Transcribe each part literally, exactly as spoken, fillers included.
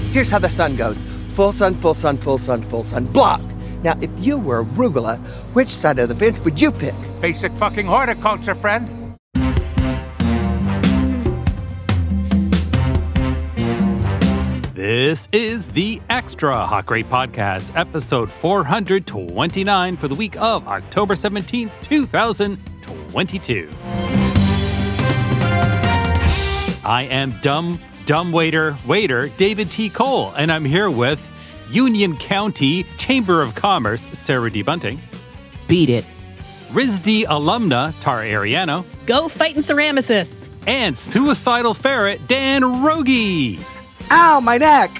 Here's how the sun goes. Full sun, full sun, full sun, full sun, blocked. Now, if you were arugula, which side of the fence would you pick? Basic fucking horticulture, friend. This is the Extra Hot Great Podcast, episode four hundred twenty-nine for the week of October seventeenth, twenty twenty-two. I am dumb, dumb waiter, waiter, David T. Cole, and I'm here with Union County Chamber of Commerce, Sarah D. Bunting. Beat it. R I S D alumna, Tara Ariano. Go fightin' ceramicists. And suicidal ferret, Dan Rogie. Ow, my neck!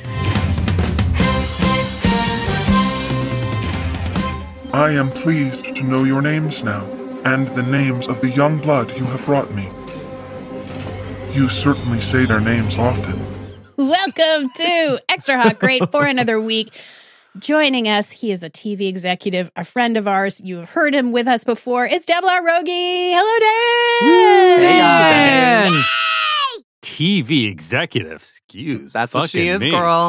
I am pleased to know your names now, and the names of the young blood you have brought me. You certainly say their names often. Welcome to Extra Hot Great for another week. Joining us, he is a T V executive, a friend of ours. You have heard him with us before. It's Dan Rogie. Hello, Dan! Hey, Dan! Yay! T V executive, excuse That's what she is, me. girl.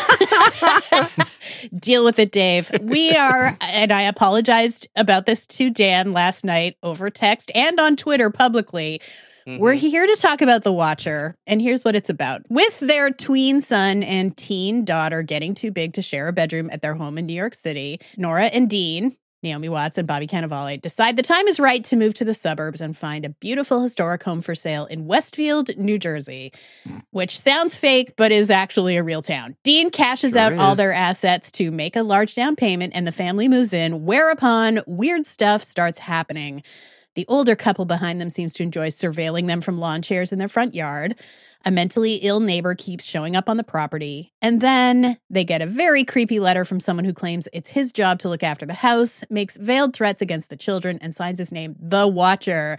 Deal with it, Dave. We are, and I apologized about this to Dan last night over text and on Twitter publicly. Mm-hmm. We're here to talk about The Watcher, and here's what it's about. With their tween son and teen daughter getting too big to share a bedroom at their home in New York City, Nora and Dean, Naomi Watts and Bobby Cannavale, decide the time is right to move to the suburbs and find a beautiful historic home for sale in Westfield, New Jersey, which sounds fake, but is actually a real town. Dean cashes Sure out is. all their assets to make a large down payment, and the family moves in, whereupon weird stuff starts happening. The older couple behind them seems to enjoy surveilling them from lawn chairs in their front yard. A mentally ill neighbor keeps showing up on the property. And then they get a very creepy letter from someone who claims it's his job to look after the house, makes veiled threats against the children, and signs his name, The Watcher.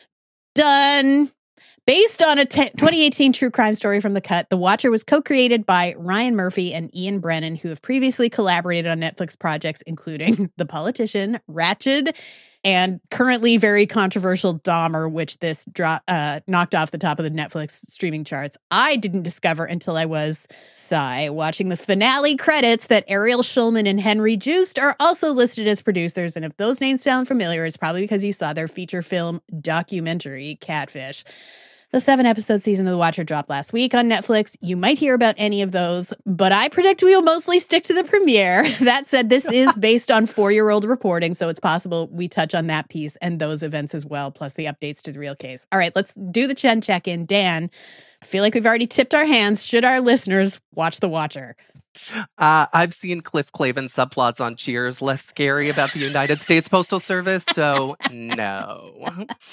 Done. Based on a t- twenty eighteen true crime story from The Cut, The Watcher was co-created by Ryan Murphy and Ian Brennan, who have previously collaborated on Netflix projects, including The Politician, Ratched, and currently very controversial Dahmer, which this dro- uh, knocked off the top of the Netflix streaming charts. I didn't discover until I was, sigh, watching the finale credits that Ariel Schulman and Henry Joost are also listed as producers. And if those names sound familiar, it's probably because you saw their feature film documentary, Catfish. The seven-episode season of The Watcher dropped last week on Netflix. You might hear about any of those, but I predict we will mostly stick to the premiere. That said, this is based on four-year-old reporting, so it's possible we touch on that piece and those events as well, plus the updates to the real case. All right, let's do the Chen check-in. Dan, I feel like we've already tipped our hands. Should our listeners watch The Watcher? Uh, I've seen Cliff Clavin subplots on Cheers less scary about the United States Postal Service, so no.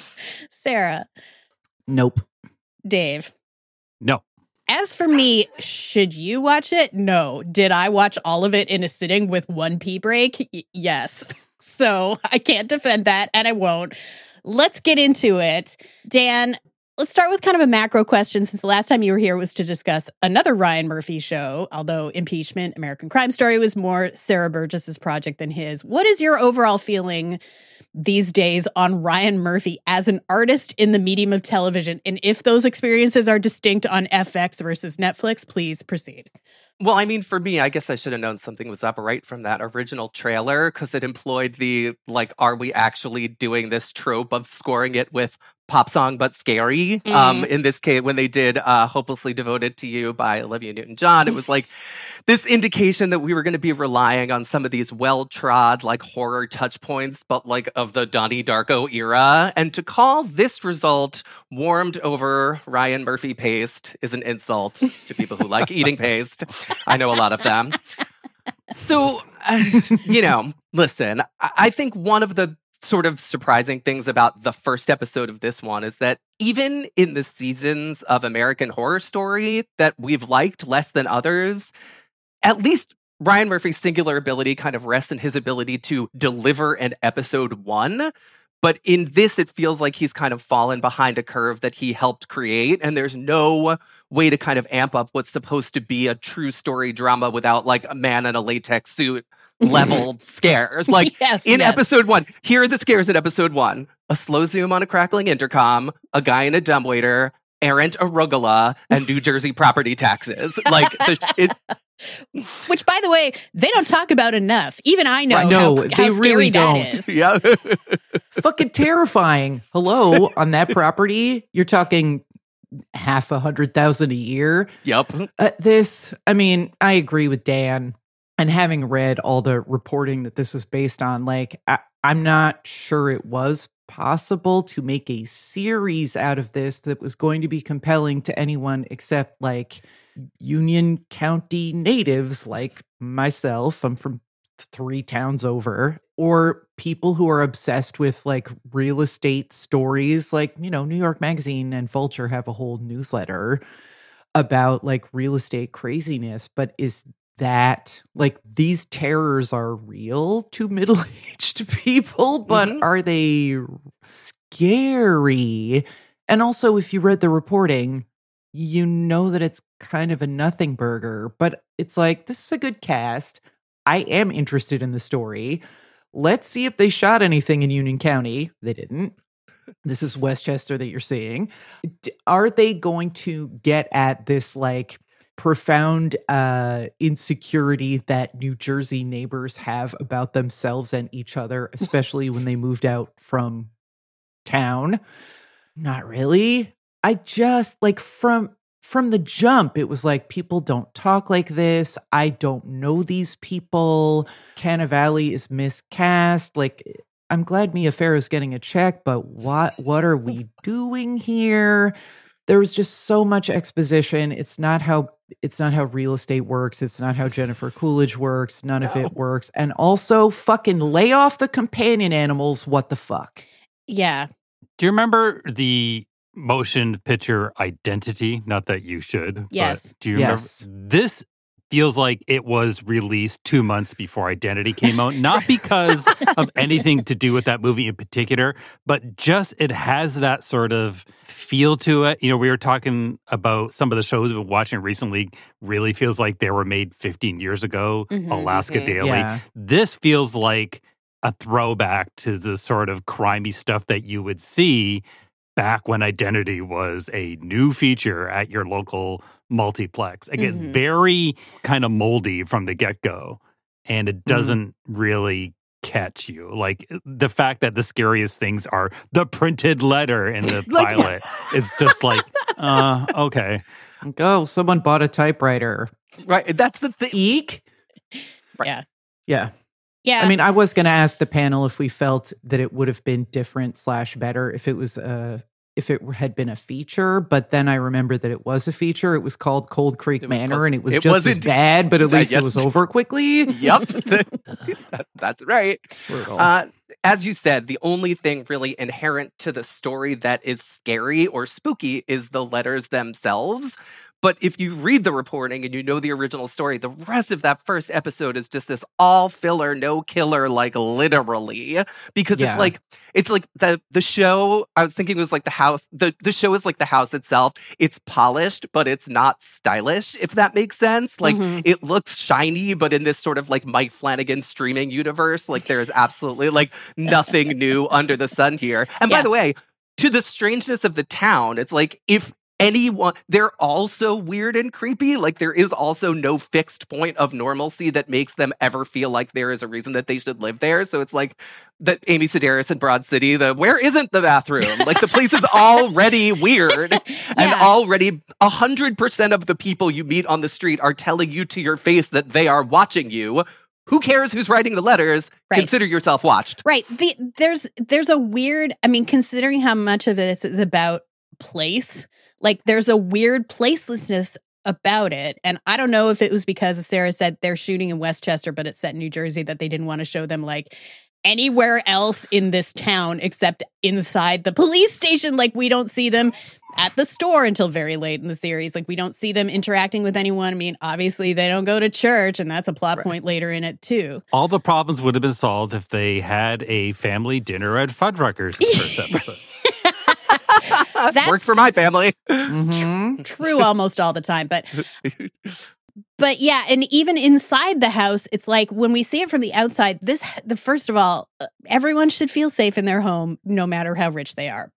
Sarah? Nope. Dave? No. As for me, should you watch it? No. Did I watch all of it in a sitting with one pee break? Y- yes. So I can't defend that, and I won't. Let's get into it. Dan, let's start with kind of a macro question, since the last time you were here was to discuss another Ryan Murphy show, although Impeachment, American Crime Story was more Sarah Burgess's project than his. What is your overall feeling these days on Ryan Murphy as an artist in the medium of television? And if those experiences are distinct on F X versus Netflix, please proceed. Well, I mean, for me, I guess I should have known something was up right from that original trailer, because it employed the, like, are we actually doing this trope of scoring it with pop song but scary? Mm-hmm. Um, in this case, when they did uh, Hopelessly Devoted to You by Olivia Newton-John, it was like this indication that we were going to be relying on some of these well-trod, like, horror touch points, but, like, of the Donnie Darko era. And to call this result warmed over Ryan Murphy paste is an insult to people who like eating paste. I know a lot of them. So, uh, you know, listen, I-, I think one of the sort of surprising things about the first episode of this one is that even in the seasons of American Horror Story that we've liked less than others, at least Ryan Murphy's singular ability kind of rests in his ability to deliver an episode one. But in this, it feels like he's kind of fallen behind a curve that he helped create. And there's no way to kind of amp up what's supposed to be a true story drama without like a man in a latex suit level scares. Like yes, in yes. episode one, here are the scares in episode one. A slow zoom on a crackling intercom, a guy in a dumbwaiter, errant arugula and New Jersey property taxes. Like, the, it, which, by the way, they don't talk about enough. Even I know Right. how, No, how they scary really that don't. is. yeah. Fucking terrifying. Hello, on that property, you're talking half a hundred thousand a year. Yep. Uh, this, I mean, I agree with Dan. And having read all the reporting that this was based on, like, I, I'm not sure it was possible to make a series out of this that was going to be compelling to anyone except, like, Union County natives like myself. I'm from three towns over, or people who are obsessed with like real estate stories. Like, you know, New York Magazine and Vulture have a whole newsletter about like real estate craziness. But is that like these terrors are real to middle-aged people, but Mhm. are they scary? And also, if you read the reporting, you know that it's kind of a nothing burger, but it's like, this is a good cast. I am interested in the story. Let's see if they shot anything in Union County. They didn't. This is Westchester that you're seeing. D- Are they going to get at this like profound uh, insecurity that New Jersey neighbors have about themselves and each other, especially when they moved out from town? Not really. I just like from from the jump, it was like, people don't talk like this. I don't know these people. Cannavale is miscast. Like, I'm glad Mia Farrow's getting a check, but what what are we doing here? There was just so much exposition. It's not how it's not how real estate works. It's not how Jennifer Coolidge works. None of it works. And also, fucking lay off the companion animals. What the fuck? Yeah. Do you remember the motion picture Identity? Not that you should. Yes. But do you Yes. remember? This feels like it was released two months before Identity came out. Not because of anything to do with that movie in particular, but just it has that sort of feel to it. You know, we were talking about some of the shows we've been watching recently really feels like they were made fifteen years ago. Mhm, Alaska mhm. Daily. Yeah. This feels like a throwback to the sort of crimey stuff that you would see back when Identity was a new feature at your local multiplex. Again, Mhm. very kind of moldy from the get-go, and it doesn't really catch you. Like, the fact that the scariest things are the printed letter in the Like- pilot is just like, uh, okay. Like, oh, someone bought a typewriter. Right. That's the thing. Eek. Right. Yeah. Yeah. Yeah. I mean, I was going to ask the panel if we felt that it would have been different slash better if it was a if it had been a feature, but then I remember that it was a feature. It was called Cold Creek It was Manor, called- and it was it just was as indeed- bad, but at Uh, least yes. it was over quickly. Yep. That- that's right. Brutal. Uh, as you said, the only thing really inherent to the story that is scary or spooky is the letters themselves. But if you read the reporting and you know the original story, the rest of that first episode is just this all filler, no killer, like literally, because Yeah. it's like it's like the the show. I was thinking was like the house. the The show is like the house itself. It's polished, but it's not stylish. If that makes sense, like Mhm. it looks shiny, but in this sort of like Mike Flanagan streaming universe, like there is absolutely like nothing new under the sun here. And by Yeah. the way, to the strangeness of the town, it's like if anyone, they're also weird and creepy. Like there is also no fixed point of normalcy that makes them ever feel like there is a reason that they should live there. So it's like that Amy Sedaris in Broad City, the where isn't the bathroom? Like the place is already weird. And Yeah. already a hundred percent of the people you meet on the street are telling you to your face that they are watching you. Who cares who's writing the letters? Right. Consider yourself watched. Right. The, there's there's a weird, I mean, considering how much of this is about place, like there's a weird placelessness about it. And I don't know if it was because, as Sarah said, they're shooting in Westchester, but it's set in New Jersey, that they didn't want to show them like anywhere else in this town except inside the police station. Like we don't see them at the store until very late in the series. Like we don't see them interacting with anyone. I mean, obviously they don't go to church, and that's a plot Right. point later in it too. All the problems would have been solved if they had a family dinner at Fuddruckers in the first episode. That's- Worked for my family. Mhm. True almost all the time, but but yeah, and even inside the house, it's like when we see it from the outside, this the first of all, uh, everyone should feel safe in their home no matter how rich they are. But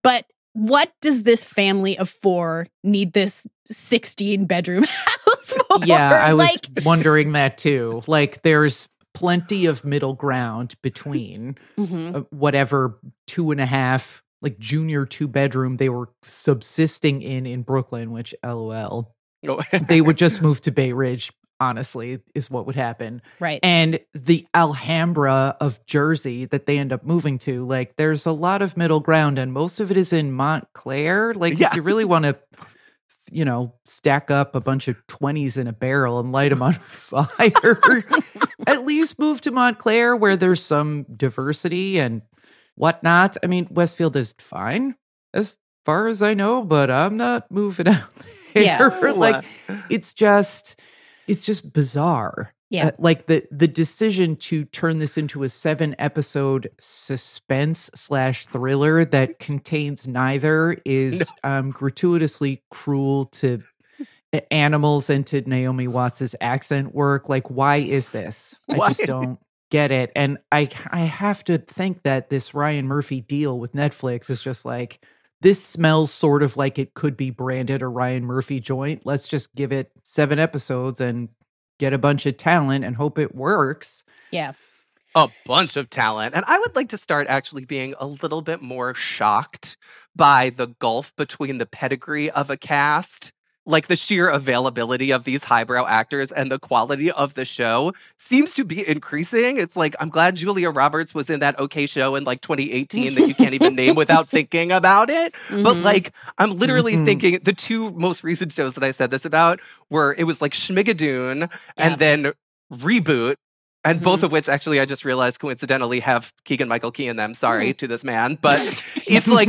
what does this family of four need this sixteen bedroom house for? Yeah, I was like, wondering that too. Like, there's plenty of middle ground between mm-hmm. uh, whatever two and a half, like junior two bedroom they were subsisting in in Brooklyn, which LOL. Oh. They would just move to Bay Ridge, honestly, is what would happen. Right. And the Alhambra of Jersey that they end up moving to, like, there's a lot of middle ground, and most of it is in Montclair. Like, Yeah. if you really want to, you know, stack up a bunch of twenties in a barrel and light them on fire, at least move to Montclair where there's some diversity and whatnot. I mean, Westfield is fine as far as I know, but I'm not moving out there. Yeah. Like, it's just, it's just bizarre. Yeah. Uh, like the the decision to turn this into a seven episode suspense slash thriller that contains neither is um, gratuitously cruel to animals and to Naomi Watts' accent work. Like, why is this? I Why? just don't get it. And I I have to think that this Ryan Murphy deal with Netflix is just like, this smells sort of like it could be branded a Ryan Murphy joint. Let's just give it seven episodes and get a bunch of talent and hope it works. Yeah. A bunch of talent. And I would like to start actually being a little bit more shocked by the gulf between the pedigree of a cast. Like, the sheer availability of these highbrow actors and the quality of the show seems to be increasing. It's like, I'm glad Julia Roberts was in that OK show in like twenty eighteen that you can't even name without thinking about it. Mm-hmm. But like, I'm literally Mhm. thinking the two most recent shows that I said this about were, it was like Schmigadoon Yeah. and then Reboot. And Mhm. both of which, actually, I just realized coincidentally have Keegan-Michael Key in them. Sorry to this man. But it's like,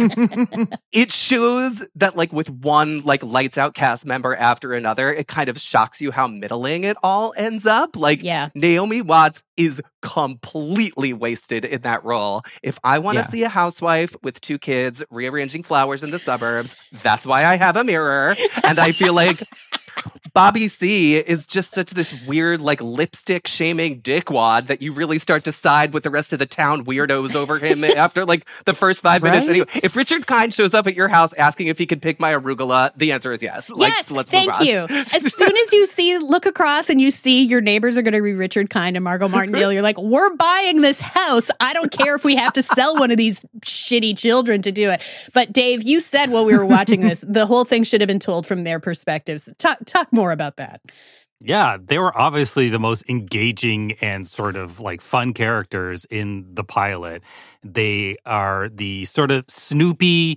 it shows that, like, with one, like, lights out cast member after another, it kind of shocks you how middling it all ends up. Like, Yeah. Naomi Watts is completely wasted in that role. If I want to Yeah. see a housewife with two kids rearranging flowers in the suburbs, that's why I have a mirror. And I feel like Bobby C is just such this weird, like, lipstick shaming dickwad that you really start to side with the rest of the town weirdos over him after like the first five minutes. Right? Anyway, if Richard Kind shows up at your house asking if he can pick my arugula, the answer is yes. Like, Yes, let's thank move on. you. As soon as you see, look across and you see your neighbors are going to be Richard Kind and Margot Martindale, you're like, we're buying this house. I don't care if we have to sell one of these shitty children to do it. But Dave, you said while we were watching this, the whole thing should have been told from their perspectives. Talk, talk more about that. Yeah, they were obviously the most engaging and sort of like fun characters in the pilot. They are the sort of Snoopy.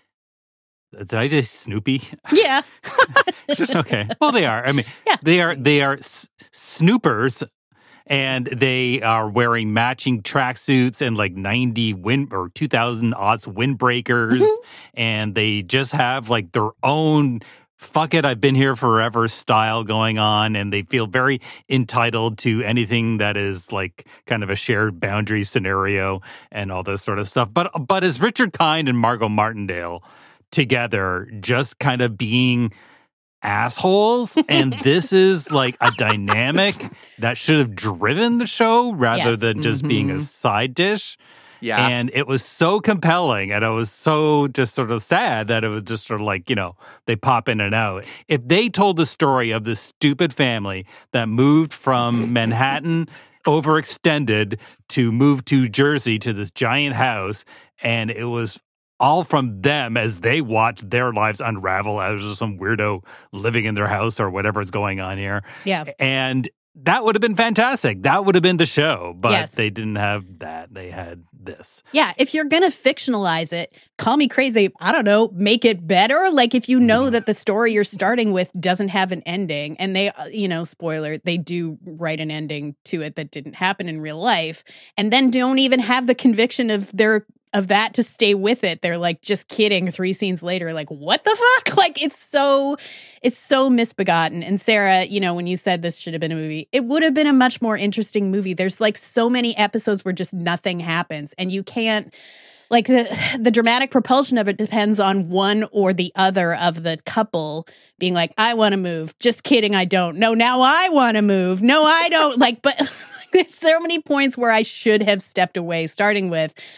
Did I just Snoopy? Yeah. Okay. Well, they are. I mean, Yeah. they are. They are s- snoopers, and they are wearing matching tracksuits and like ninety wind or two thousand odds windbreakers, and they just have like their own fuck it, I've been here forever style going on, and they feel very entitled to anything that is like kind of a shared boundary scenario and all this sort of stuff. But but as Richard Kind and Margot Martindale together, just kind of being assholes, and this is like a dynamic that should have driven the show rather Yes. than just being a Mhm. side dish. Yeah. And it was so compelling, and it was so just sort of sad that it was just sort of like, you know, they pop in and out. If they told the story of this stupid family that moved from Manhattan, overextended, to move to Jersey to this giant house, and it was all from them as they watched their lives unravel as just some weirdo living in their house or whatever's going on here. Yeah. And that would have been fantastic. That would have been the show, but Yes. they didn't have that. They had this. Yeah, if you're going to fictionalize it, call me crazy. I don't know, make it better. Like, if you know that the story you're starting with doesn't have an ending, and they, uh, you know, spoiler, they do write an ending to it that didn't happen in real life, and then don't even have the conviction of their of that to stay with it. They're like, just kidding. Three scenes later, like, what the fuck? Like, it's so, it's so misbegotten. And Sarah, you know, when you said this should have been a movie, it would have been a much more interesting movie. There's like so many episodes where just nothing happens, and you can't, like, the the dramatic propulsion of it depends on one or the other of the couple being like, I want to move. Just kidding, I don't. No, now I want to move. No, I don't. Like, but there's so many points where I should have stepped away, starting with,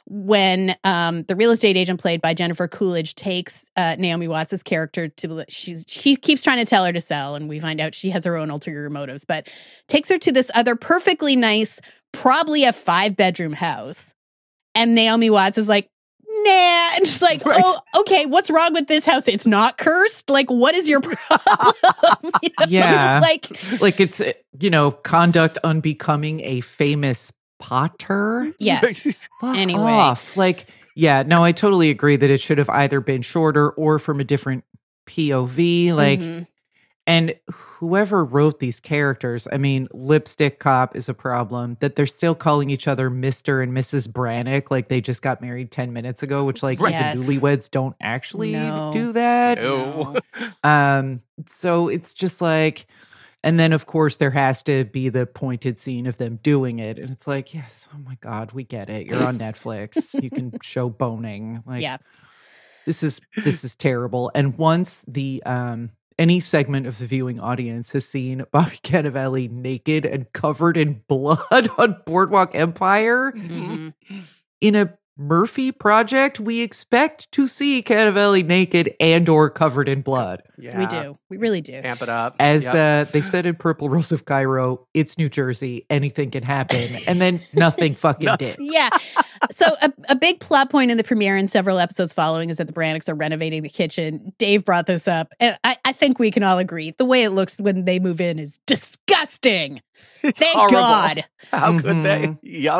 when um, the real estate agent played by Jennifer Coolidge takes uh, Naomi Watts' character to, she's she keeps trying to tell her to sell, and we find out she has her own ulterior motives, but takes her to this other perfectly nice, probably a five-bedroom house. And Naomi Watts is like, nah. And it's like, right. oh, okay, what's wrong with this house? It's not cursed? Like, what is your problem? You know? Yeah. Like, like it's, you know, conduct unbecoming a famous Potter. Yes. Fuck anyway. off. Like, yeah, no, I totally agree that it should have either been shorter or from a different P O V. Like, mm-hmm. and whoever wrote these characters, I mean, Lipstick Cop is a problem that they're still calling each other Mister and Missus Brannick, like they just got married ten minutes ago, which like yes. the newlyweds don't actually no. do that. No. Um, so it's just like, and then of course there has to be the pointed scene of them doing it. And it's like, yes, oh my God, we get it. You're on Netflix. You can show boning. Like, yeah. this is, this is terrible. And once the, um, any segment of the viewing audience has seen Bobby Cannavale naked and covered in blood on Boardwalk Empire, mm-hmm. in a Murphy project, we expect to see Cannavale naked and or covered in blood. Yeah. We do. We really do. Amp it up. As yep. uh, they said in Purple Rose of Cairo, it's New Jersey. Anything can happen. And then nothing fucking no. did. Yeah. So a, a big plot point in the premiere and several episodes following is that the Brannicks are renovating the kitchen. Dave brought this up. And I, I think we can all agree. The way it looks when they move in is disgusting. Thank Horrible. God. How mm-hmm. could they? Yep.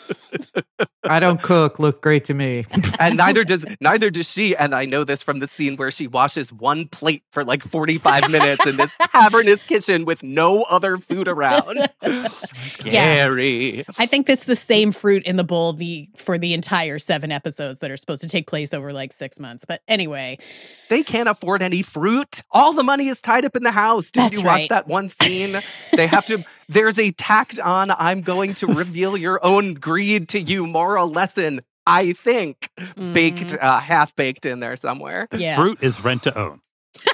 I don't cook. Look great to me. And neither does neither does she. And I know this from the scene where she washes one plate for like forty-five minutes in this cavernous kitchen with no other food around. Scary. Yeah. I think that's the same fruit in the bowl the for the entire seven episodes that are supposed to take place over like six months. But anyway. They can't afford any fruit. All the money is tied up in the house. Did That's you right. watch that one scene? They have to, there's a tacked on, I'm going to reveal your own greed to you moral lesson, I think, mm. baked, uh, half baked in there somewhere. The yeah. fruit is rent to own.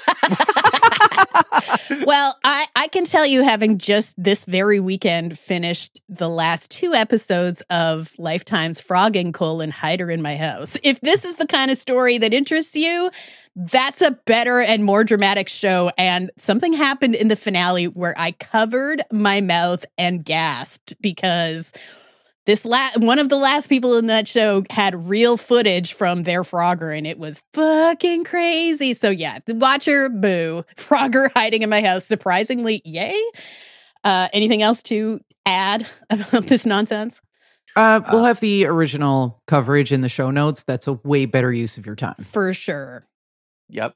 Well, I, I can tell you, having just this very weekend finished the last two episodes of Lifetime's Frogging colon Hider in My House. If this is the kind of story that interests you, that's a better and more dramatic show. And something happened in the finale where I covered my mouth and gasped because this la- one of the last people in that show had real footage from their Frogger, and it was fucking crazy. So yeah, the Watcher, boo. Frogger hiding in my house, surprisingly, yay. Uh, anything else to add about this nonsense? Uh, we'll have the original coverage in the show notes. That's a way better use of your time. For sure. Yep.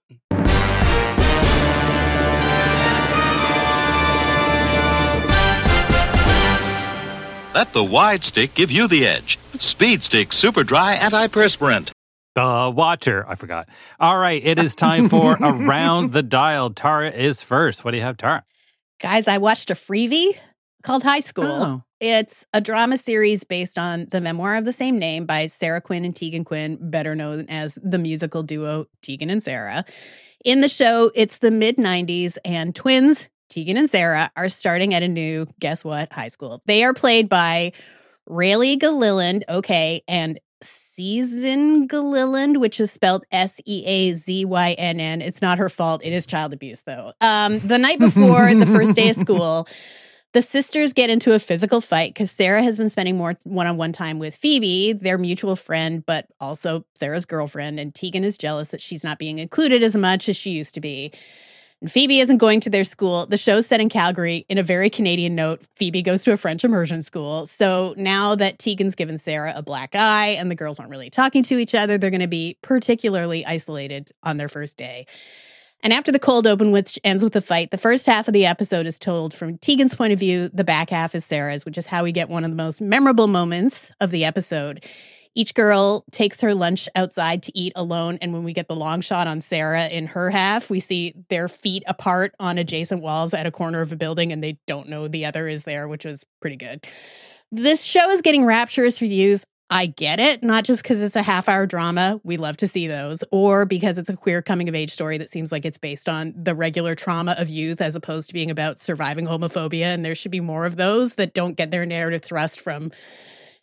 Let the wide stick give you the edge. Speed Stick Super Dry Antiperspirant. The Watcher. I forgot. All right. It is time for Around the Dial. Tara is first. What do you have, Tara? Guys, I watched a freebie called High School. Oh. It's a drama series based on the memoir of the same name by Sarah Quinn and Tegan Quinn, better known as the musical duo Tegan and Sarah. In the show, it's the mid nineties, and twins Tegan and Sarah are starting at a new, guess what, high school. They are played by Rayleigh Gilliland, okay, and Season Gilliland, which is spelled S E A Z Y N N. It's not her fault. It is child abuse, though. Um, the night before the first day of school, the sisters get into a physical fight because Sarah has been spending more one-on-one time with Phoebe, their mutual friend, but also Sarah's girlfriend, and Tegan is jealous that she's not being included as much as she used to be. And Phoebe isn't going to their school. The show's set in Calgary. In a very Canadian note, Phoebe goes to a French immersion school. So now that Tegan's given Sarah a black eye and the girls aren't really talking to each other, they're going to be particularly isolated on their first day. And after the cold open, which ends with a fight, the first half of the episode is told from Tegan's point of view. The back half is Sarah's, which is how we get one of the most memorable moments of the episode. Each girl takes her lunch outside to eat alone, and when we get the long shot on Sarah in her half, we see their feet apart on adjacent walls at a corner of a building, and they don't know the other is there, which was pretty good. This show is getting rapturous reviews. I get it, not just because it's a half-hour drama, we love to see those, or because it's a queer coming-of-age story that seems like it's based on the regular trauma of youth as opposed to being about surviving homophobia, and there should be more of those that don't get their narrative thrust from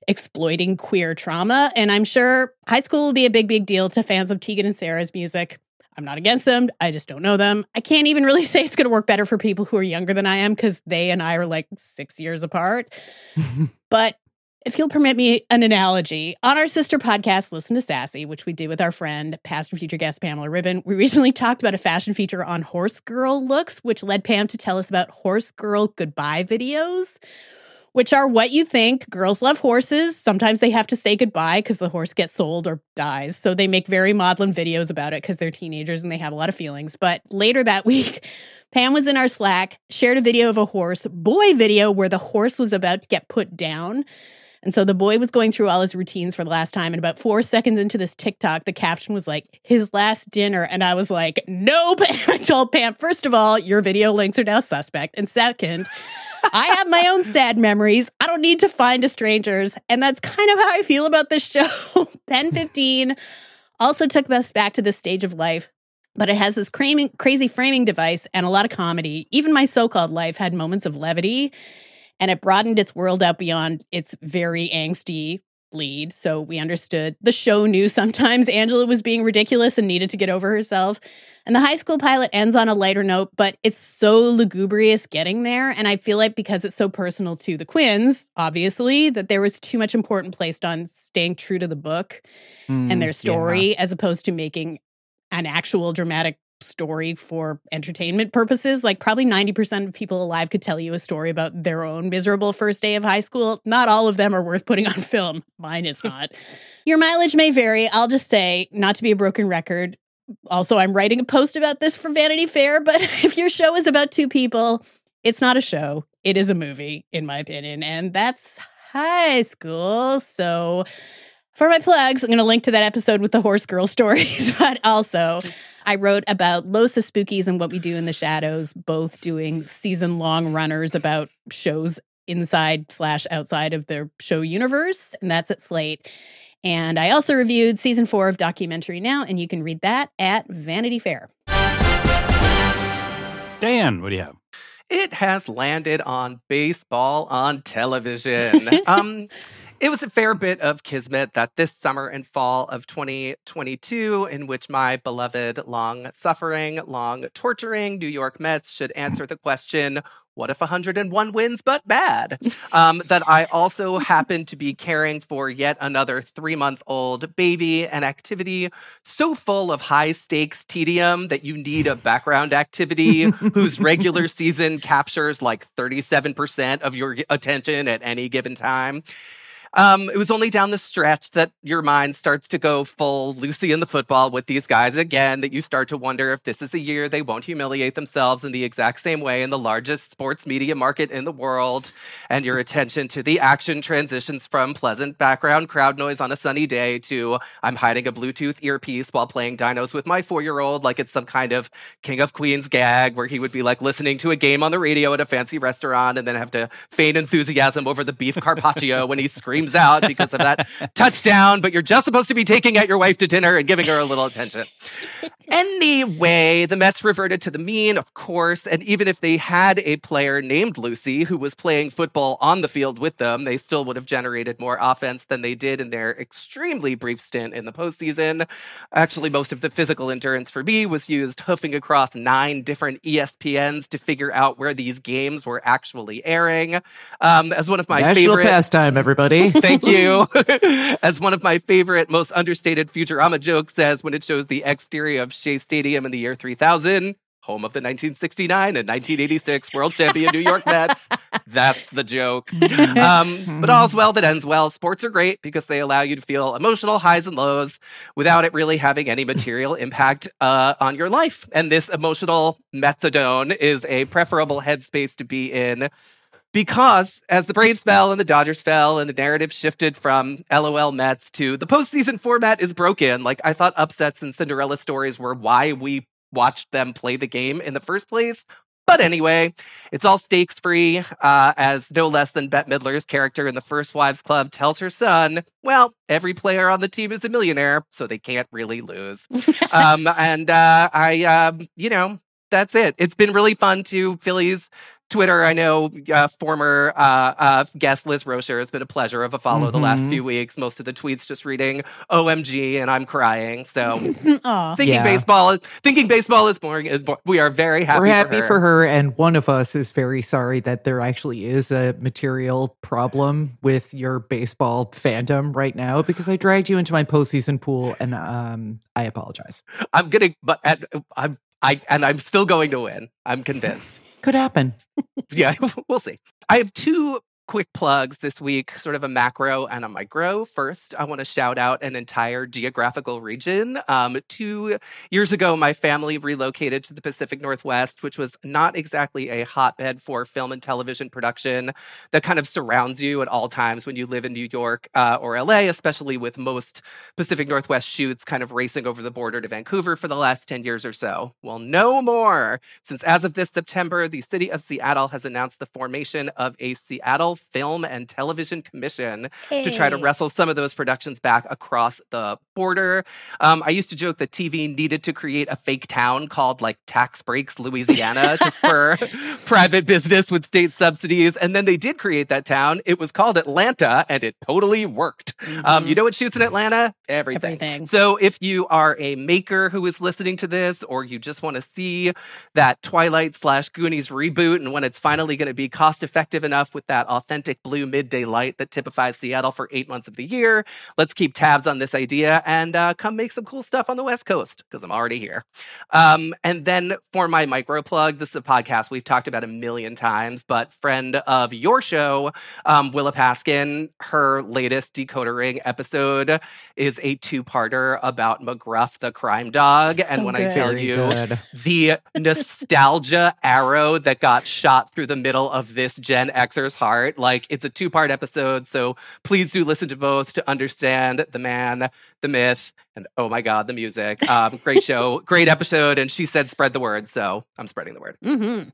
exploiting queer trauma. And I'm sure high school will be a big, big deal to fans of Tegan and Sarah's music. I'm not against them. I just don't know them. I can't even really say it's going to work better for people who are younger than I am because they and I are like six years apart. But if you'll permit me an analogy, on our sister podcast, Listen to Sassy, which we do with our friend, past and future guest Pamela Ribben, we recently talked about a fashion feature on horse girl looks, which led Pam to tell us about horse girl goodbye videos, which are what you think. Girls love horses. Sometimes they have to say goodbye because the horse gets sold or dies. So they make very maudlin videos about it because they're teenagers and they have a lot of feelings. But later that week, Pam was in our Slack, shared a video of a horse boy video where the horse was about to get put down. And so the boy was going through all his routines for the last time. And about four seconds into this TikTok, the caption was like, his last dinner. And I was like, nope. I told Pam, first of all, your video links are now suspect. And second, I have my own sad memories. I don't need to find a stranger's. And that's kind of how I feel about this show. Pen fifteen also took us back to this stage of life, but it has this crazy, crazy framing device and a lot of comedy. Even my so-called life had moments of levity. And it broadened its world out beyond its very angsty lead. So we understood the show knew sometimes Angela was being ridiculous and needed to get over herself. And the high school pilot ends on a lighter note, but it's so lugubrious getting there. And I feel like because it's so personal to the Quins, obviously, that there was too much importance placed on staying true to the book mm, and their story yeah. as opposed to making an actual dramatic story for entertainment purposes. Like probably ninety percent of people alive could tell you a story about their own miserable first day of high school. Not all of them are worth putting on film. Mine is not. Your mileage may vary. I'll just say, not to be a broken record. Also, I'm writing a post about this for Vanity Fair, but if your show is about two people, it's not a show. It is a movie, in my opinion. And that's high school. So for my plugs, I'm going to link to that episode with the horse girl stories, but also I wrote about Los Spookies and What We Do in the Shadows, both doing season-long runners about shows inside slash outside of their show universe, and that's at Slate. And I also reviewed season four of Documentary Now, and you can read that at Vanity Fair. Dan, what do you have? It has landed on baseball on television. um... It was a fair bit of kismet that this summer and fall of twenty twenty-two, in which my beloved, long-suffering, long-torturing New York Mets should answer the question, what if one hundred one wins but bad? Um, that I also happened to be caring for yet another three-month-old baby, an activity so full of high-stakes tedium that you need a background activity whose regular season captures like thirty-seven percent of your attention at any given time. Um, it was only down the stretch that your mind starts to go full Lucy in the football with these guys again, that you start to wonder if this is a year they won't humiliate themselves in the exact same way in the largest sports media market in the world, and your attention to the action transitions from pleasant background crowd noise on a sunny day to I'm hiding a Bluetooth earpiece while playing dinos with my four-year-old like it's some kind of King of Queens gag where he would be like listening to a game on the radio at a fancy restaurant and then have to feign enthusiasm over the beef carpaccio when he screams out because of that touchdown, but you're just supposed to be taking out your wife to dinner and giving her a little attention. Anyway, the Mets reverted to the mean, of course, and even if they had a player named Lucy who was playing football on the field with them, they still would have generated more offense than they did in their extremely brief stint in the postseason. Actually, most of the physical endurance for me was used hoofing across nine different E S P Ns to figure out where these games were actually airing. Um, as one of my National favorite... pastime, everybody. Thank you. As one of my favorite, most understated Futurama jokes says when it shows the exterior of Shea Stadium in the year three thousand, home of the nineteen sixty-nine and nineteen eighty-six world champion New York Mets. That's the joke. Um, but all's well that ends well. Sports are great because they allow you to feel emotional highs and lows without it really having any material impact uh, on your life. And this emotional Metsadone is a preferable headspace to be in. Because as the Braves fell and the Dodgers fell and the narrative shifted from LOL Mets to the postseason format is broken, like I thought upsets and Cinderella stories were why we watched them play the game in the first place. But anyway, it's all stakes free, uh, as no less than Bette Midler's character in The First Wives Club tells her son, well, every player on the team is a millionaire, so they can't really lose. um, and uh, I, um, you know, that's it. It's been really fun to Phillies Twitter, I know uh, former uh, uh, guest Liz Rocher has been a pleasure of a follow Mm-hmm. the last few weeks. Most of the tweets just reading O M G and I'm crying. So Aw. thinking Yeah. baseball is thinking baseball is boring is bo- we are very happy. We're happy for her. for her, and one of us is very sorry that there actually is a material problem with your baseball fandom right now, because I dragged you into my postseason pool, and um, I apologize. I'm gonna, but and, I'm I and I'm still going to win. I'm convinced. Could happen. Yeah, we'll see. I have two quick plugs this week, sort of a macro and a micro. First, I want to shout out an entire geographical region. Um, two years ago, my family relocated to the Pacific Northwest, which was not exactly a hotbed for film and television production that kind of surrounds you at all times when you live in New York uh, or L A, especially with most Pacific Northwest shoots kind of racing over the border to Vancouver for the last ten years or so. Well, no more, since as of this September, the city of Seattle has announced the formation of a Seattle Film and Television Commission to try to Hey. wrestle some of those productions back across the border. Um, I used to joke that T V needed to create a fake town called like Tax Breaks Louisiana just for private business with state subsidies. And then they did create that town. It was called Atlanta, and it totally worked. Um, you know what shoots in Atlanta? Everything. Everything. So if you are a maker who is listening to this, or you just want to see that Twilight slash Goonies reboot, and when it's finally going to be cost effective enough with that authentic blue midday light that typifies Seattle for eight months of the year, let's keep tabs on this idea and uh, come make some cool stuff on the West Coast, because I'm already here. Um, and then for my micro plug, this is a podcast we've talked about a million times, but friend of your show, um, Willa Paskin, her latest Decoder Ring episode is a two-parter about McGruff the crime dog. So and when I good. tell Very you good. the nostalgia arrow that got shot through the middle of this Gen Xer's heart, like, it's a two-part episode, so please do listen to both to understand the man, the myth, and oh my god, the music. Um, great show, great episode, and she said spread the word, so I'm spreading the word. Mm-hmm.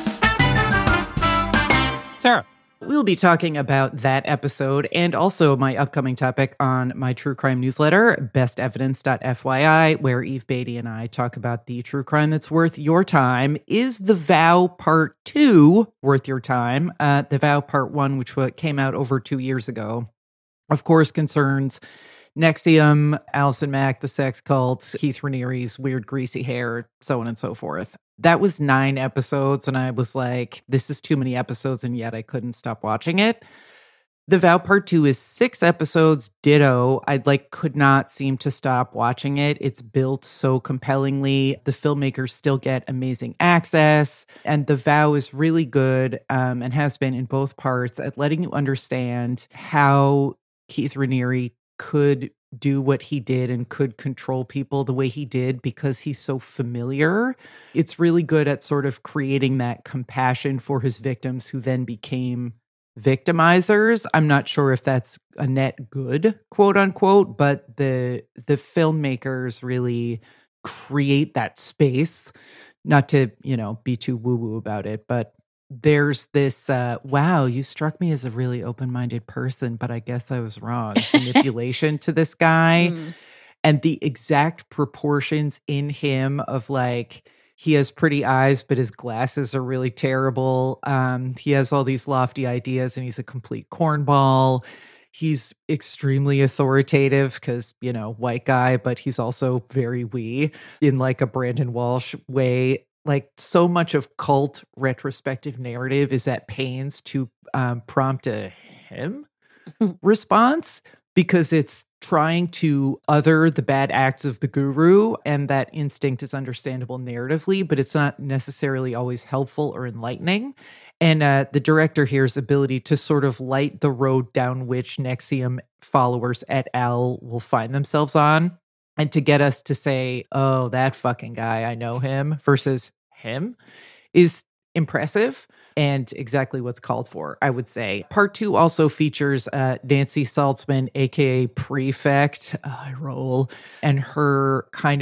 Sarah. We'll be talking about that episode and also my upcoming topic on my true crime newsletter, best evidence dot f y i, where Eve Beatty and I talk about the true crime that's worth your time. Is The Vow Part two worth your time? Uh, The Vow Part one, which wa- came out over two years ago, of course, concerns N X I V M, Allison Mack, the sex cult, Keith Raniere's weird greasy hair, so on and so forth. That was nine episodes, and I was like, this is too many episodes, and yet I couldn't stop watching it. The Vow Part two is six episodes, ditto. I like could not seem to stop watching it. It's built so compellingly. The filmmakers still get amazing access, and The Vow is really good um, and has been in both parts at letting you understand how Keith Raniere could do what he did and could control people the way he did because he's so familiar. It's really good at sort of creating that compassion for his victims who then became victimizers. I'm not sure if that's a net good, quote unquote, but the the filmmakers really create that space. Not to, you know, be too woo-woo about it, but there's this, uh, wow, you struck me as a really open-minded person, but I guess I was wrong. Manipulation to this guy. Mm. And the exact proportions in him of like, he has pretty eyes, but his glasses are really terrible. Um, he has all these lofty ideas and he's a complete cornball. He's extremely authoritative because, you know, white guy, but he's also very wee in like a Brandon Walsh way. Like so much of cult retrospective narrative is at pains to um, prompt a him response because it's trying to other the bad acts of the guru, and that instinct is understandable narratively, but it's not necessarily always helpful or enlightening. And uh, the director here's ability to sort of light the road down which N X I V M followers et al. Will find themselves on, and to get us to say, oh, that fucking guy, I know him, versus him, is impressive and exactly what's called for, I would say. Part two also features uh, Nancy Saltzman, a k a. Prefect, eye roll, and her kind of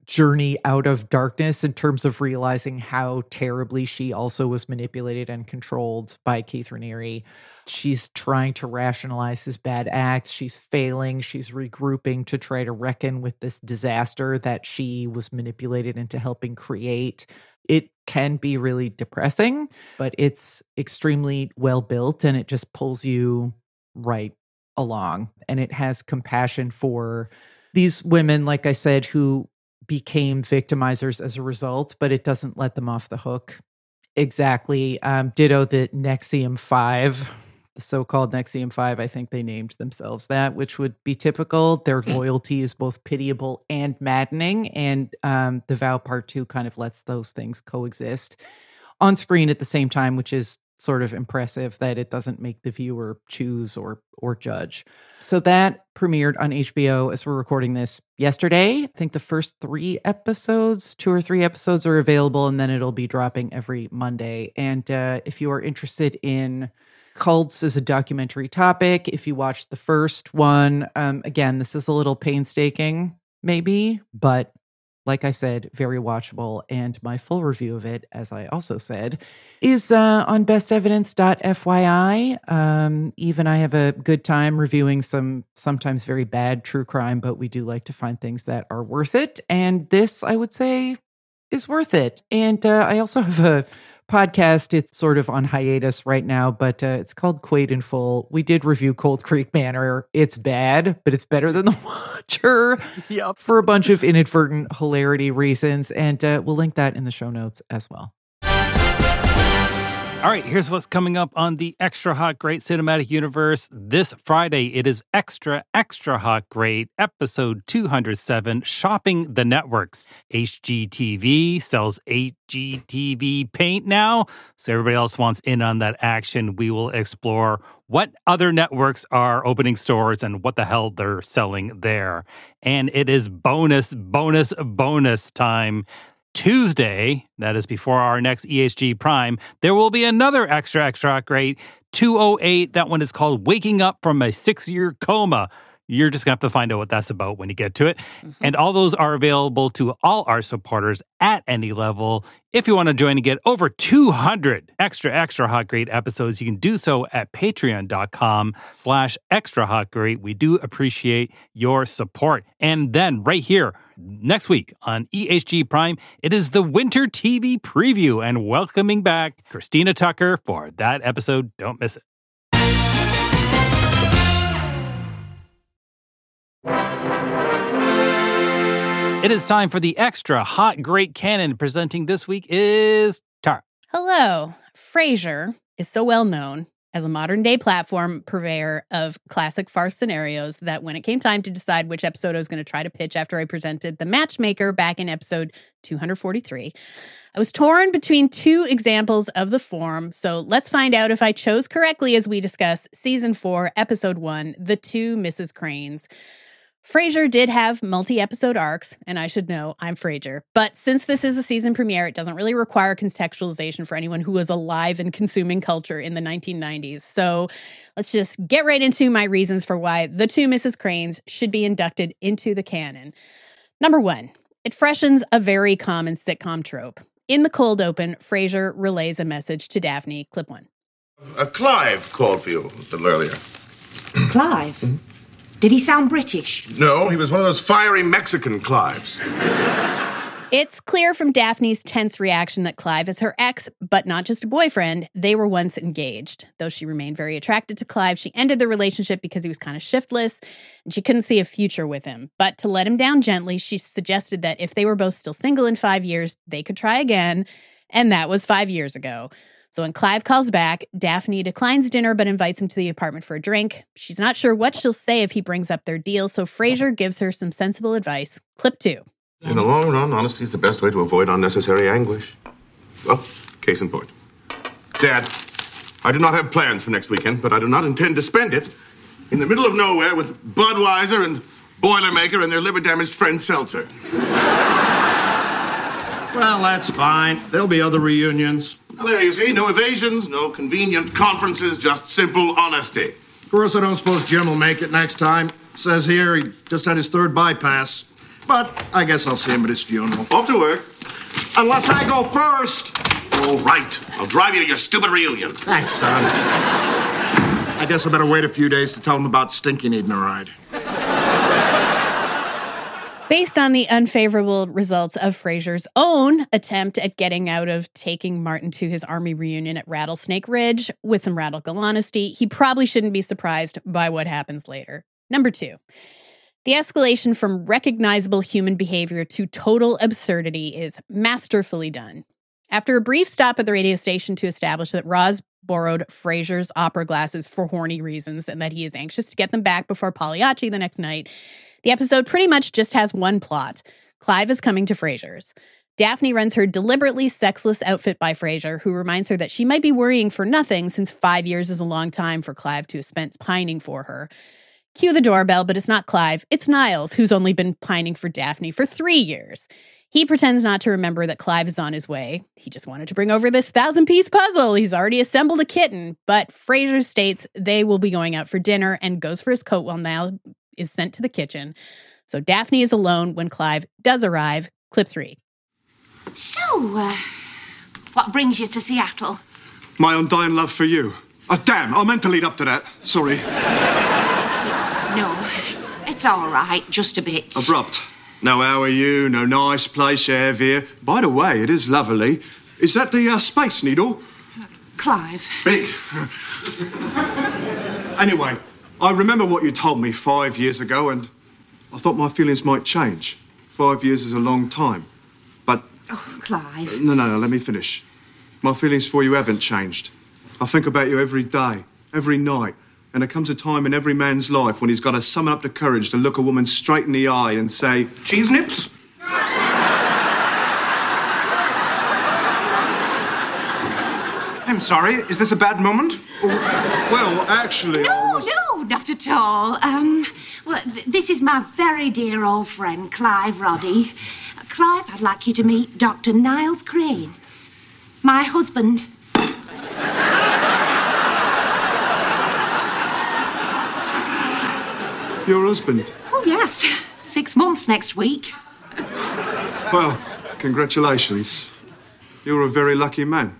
journey out of darkness in terms of realizing how terribly she also was manipulated and controlled by Keith Raniere. She's trying to rationalize his bad acts. She's failing. She's regrouping to try to reckon with this disaster that she was manipulated into helping create. It can be really depressing, but it's extremely well built and it just pulls you right along. And it has compassion for these women, like I said, who became victimizers as a result, but it doesn't let them off the hook. Exactly. Um, ditto the Nexium five, the so-called Nexium five. I think they named themselves that, which would be typical. Their loyalty is both pitiable and maddening, and um, The Vow Part two kind of lets those things coexist on screen at the same time, which is sort of impressive that it doesn't make the viewer choose or or judge. So that premiered on H B O as we're recording this yesterday. I think the first three episodes, two or three episodes are available, and then it'll be dropping every Monday. And uh, if you are interested in cults as a documentary topic, if you watched the first one, um, again, this is a little painstaking, maybe, but like I said, very watchable. And my full review of it, as I also said, is uh, on best evidence dot f y i. Um, Eve and I have a good time reviewing some sometimes very bad true crime, but we do like to find things that are worth it. And this, I would say, is worth it. And uh, I also have a podcast. It's sort of on hiatus right now, but uh, it's called Quaid in Full. We did review Cold Creek Manor. It's bad, but it's better than The Watcher yep. for a bunch of inadvertent hilarity reasons. And uh, we'll link that in the show notes as well. All right, here's what's coming up on the Extra Hot Great Cinematic Universe. This Friday, it is Extra, Extra Hot Great, episode two hundred seven, Shopping the Networks. H G T V sells H G T V paint now, so everybody else wants in on that action. We will explore what other networks are opening stores and what the hell they're selling there. And it is bonus, bonus, bonus time. Tuesday, that is before our next E H G Prime, there will be another Extra Extra Great two oh eight. That one is called Waking Up from a Six-Year Coma. You're just going to have to find out what that's about when you get to it. Mm-hmm. And all those are available to all our supporters at any level. If you want to join and get over two hundred extra, extra hot great episodes, you can do so at patreon.com slash extra hot great. We do appreciate your support. And then right here, next week on E H G Prime, it is the Winter T V Preview, and welcoming back Christina Tucker for that episode. Don't miss it. It is time for the Extra Hot Great Canon. Presenting this week is Tara. Hello. Frasier is so well known as a modern-day platform purveyor of classic farce scenarios that when it came time to decide which episode I was going to try to pitch after I presented The Matchmaker back in episode two forty-three, I was torn between two examples of the form, so let's find out if I chose correctly as we discuss Season four, Episode one, The Two Missus Cranes. Frasier did have multi-episode arcs, and I should know I'm Frasier. But since this is a season premiere, it doesn't really require contextualization for anyone who was alive and consuming culture in the nineteen nineties. So let's just get right into my reasons for why The Two Missus Cranes should be inducted into the canon. Number one, it freshens a very common sitcom trope. In the cold open, Frasier relays a message to Daphne. Clip one. Uh, Clive called for you a little earlier. Clive? Mm-hmm. Did he sound British? No, he was one of those fiery Mexican Clives. It's clear from Daphne's tense reaction that Clive is her ex, but not just a boyfriend. They were once engaged. Though she remained very attracted to Clive, she ended the relationship because he was kind of shiftless, and she couldn't see a future with him. But to let him down gently, she suggested that if they were both still single in five years, they could try again, and that was five years ago. So when Clive calls back, Daphne declines dinner but invites him to the apartment for a drink. She's not sure what she'll say if he brings up their deal, so Frasier gives her some sensible advice. Clip two. In the long run, honesty is the best way to avoid unnecessary anguish. Well, case in point. Dad, I do not have plans for next weekend, but I do not intend to spend it in the middle of nowhere with Budweiser and Boilermaker and their liver-damaged friend Seltzer. Well, that's fine. There'll be other reunions. Well, there you see, no evasions, no convenient conferences, just simple honesty. Of course, I don't suppose Jim will make it next time. Says here he just had his third bypass. But I guess I'll see him at his funeral. Off to work. Unless I go first. All right. I'll drive you to your stupid reunion. Thanks, son. I guess I better wait a few days to tell him about Stinky needing a ride. Based on the unfavorable results of Frasier's own attempt at getting out of taking Martin to his army reunion at Rattlesnake Ridge with some radical honesty, he probably shouldn't be surprised by what happens later. Number two, the escalation from recognizable human behavior to total absurdity is masterfully done. After a brief stop at the radio station to establish that Roz borrowed Frasier's opera glasses for horny reasons and that he is anxious to get them back before Pagliacci the next night, the episode pretty much just has one plot. Clive is coming to Frasier's. Daphne runs her deliberately sexless outfit by Frasier, who reminds her that she might be worrying for nothing since five years is a long time for Clive to have spent pining for her. Cue the doorbell, but it's not Clive, it's Niles, who's only been pining for Daphne for three years. He pretends not to remember that Clive is on his way. He just wanted to bring over this thousand-piece puzzle. He's already assembled a kitten, but Frasier states they will be going out for dinner and goes for his coat while Niles is sent to the kitchen. So Daphne is alone when Clive does arrive. Clip three. So, uh, what brings you to Seattle? My undying love for you. Oh, damn, I meant to lead up to that. Sorry. No, it's all right, just a bit. Abrupt. No, how are you? No nice place you have here. By the way, it is lovely. Is that the uh, Space Needle? Clive. Big. Anyway, I remember what you told me five years ago, and I thought my feelings might change. Five years is a long time. But... Oh, Clive. No, no, no, let me finish. My feelings for you haven't changed. I think about you every day, every night. And there comes a time in every man's life when he's got to summon up the courage to look a woman straight in the eye and say, cheese nips? I'm sorry, is this a bad moment? Well, actually... No, was... no, not at all. Um, well, th- this is my very dear old friend, Clive Roddy. Clive, I'd like you to meet Doctor Niles Crane, my husband. Your husband? Oh, yes. Six months next week. Well, congratulations. You're a very lucky man.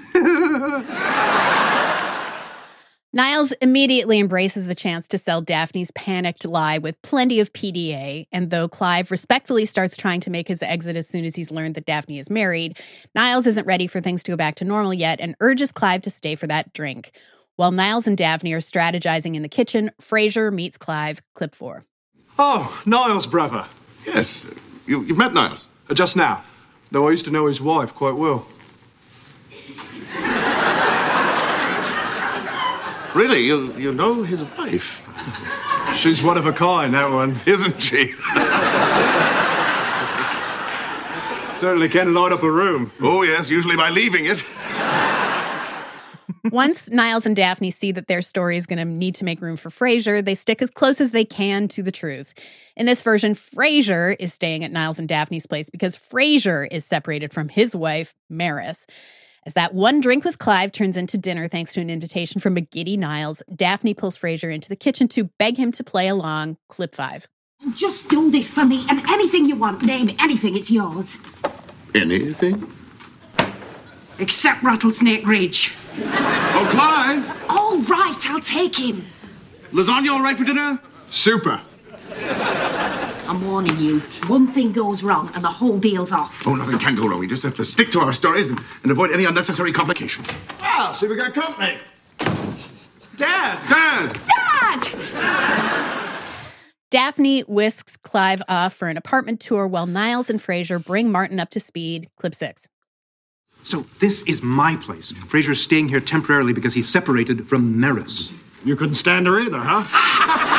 Niles immediately embraces the chance to sell Daphne's panicked lie with plenty of P D A, and though Clive respectfully starts trying to make his exit as soon as he's learned that Daphne is married, Niles isn't ready for things to go back to normal yet and urges Clive to stay for that drink. While Niles and Daphne are strategizing in the kitchen, Frasier meets Clive. Clip four. Oh, Niles' brother. Yes, you, you've met Niles. Uh, just now, though I used to know his wife quite well. Really? You, you know his wife? She's one of a kind, that one. Isn't she? Certainly can light up a room. Oh, yes, usually by leaving it. Once Niles and Daphne see that their story is going to need to make room for Frasier, they stick as close as they can to the truth. In this version, Frasier is staying at Niles and Daphne's place because Frasier is separated from his wife, Maris. As that one drink with Clive turns into dinner thanks to an invitation from a giddy Niles, Daphne pulls Frasier into the kitchen to beg him to play along. Clip five. Just do this for me, and anything you want, name anything, it's yours. Anything? Except Rattlesnake Ridge. Oh, Clive! All right, I'll take him. Lasagna all right for dinner? Super. I'm warning you, one thing goes wrong and the whole deal's off. Oh, nothing can go wrong. We just have to stick to our stories and, and avoid any unnecessary complications. Ah, see, we got company. Dad! Dad! Dad! Daphne whisks Clive off for an apartment tour while Niles and Frasier bring Martin up to speed. Clip six. So this is my place. Frasier's staying here temporarily because he's separated from Maris. You couldn't stand her either, huh?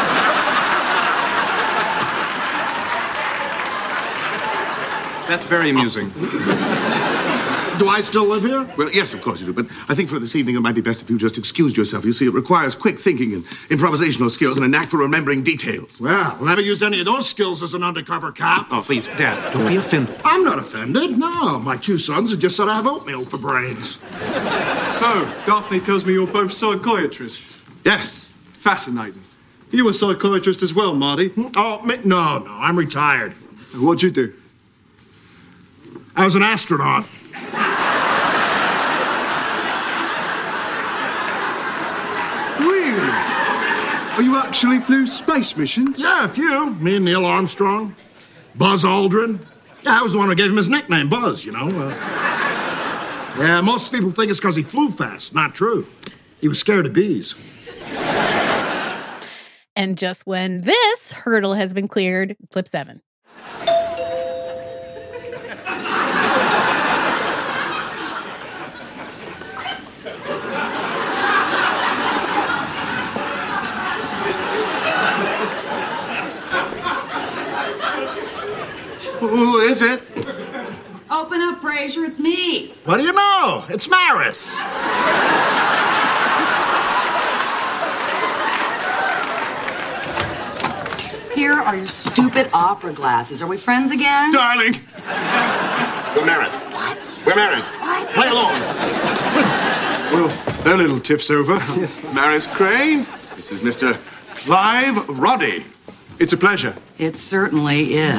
That's very amusing. Do I still live here? Well, yes, of course you do, but I think for this evening it might be best if you just excused yourself. You see, it requires quick thinking and improvisational skills and a knack for remembering details. Well, never used any of those skills as an undercover cop. Oh, please, Dad, don't be offended. I'm not offended, no. My two sons have just said I have oatmeal for brains. So, Daphne tells me you're both psychiatrists. Yes. Fascinating. You a psychiatrist as well, Marty? Oh, me- no, no, I'm retired. What'd you do? I was an astronaut. Really? Oh, you actually flew space missions? Yeah, a few. Me and Neil Armstrong. Buzz Aldrin. Yeah, I was the one who gave him his nickname, Buzz, you know. Uh, yeah, most people think it's because he flew fast. Not true. He was scared of bees. And just when this hurdle has been cleared, clip seven. Who is it? Open up, Frasier, it's me. What do you know? It's Maris. Here are your stupid opera glasses. Are we friends again? Darling. We're married. What? We're married. What? Play along. Well, their little tiff's over. Maris Crane, this is Mister Clive Roddy. It's a pleasure. It certainly is.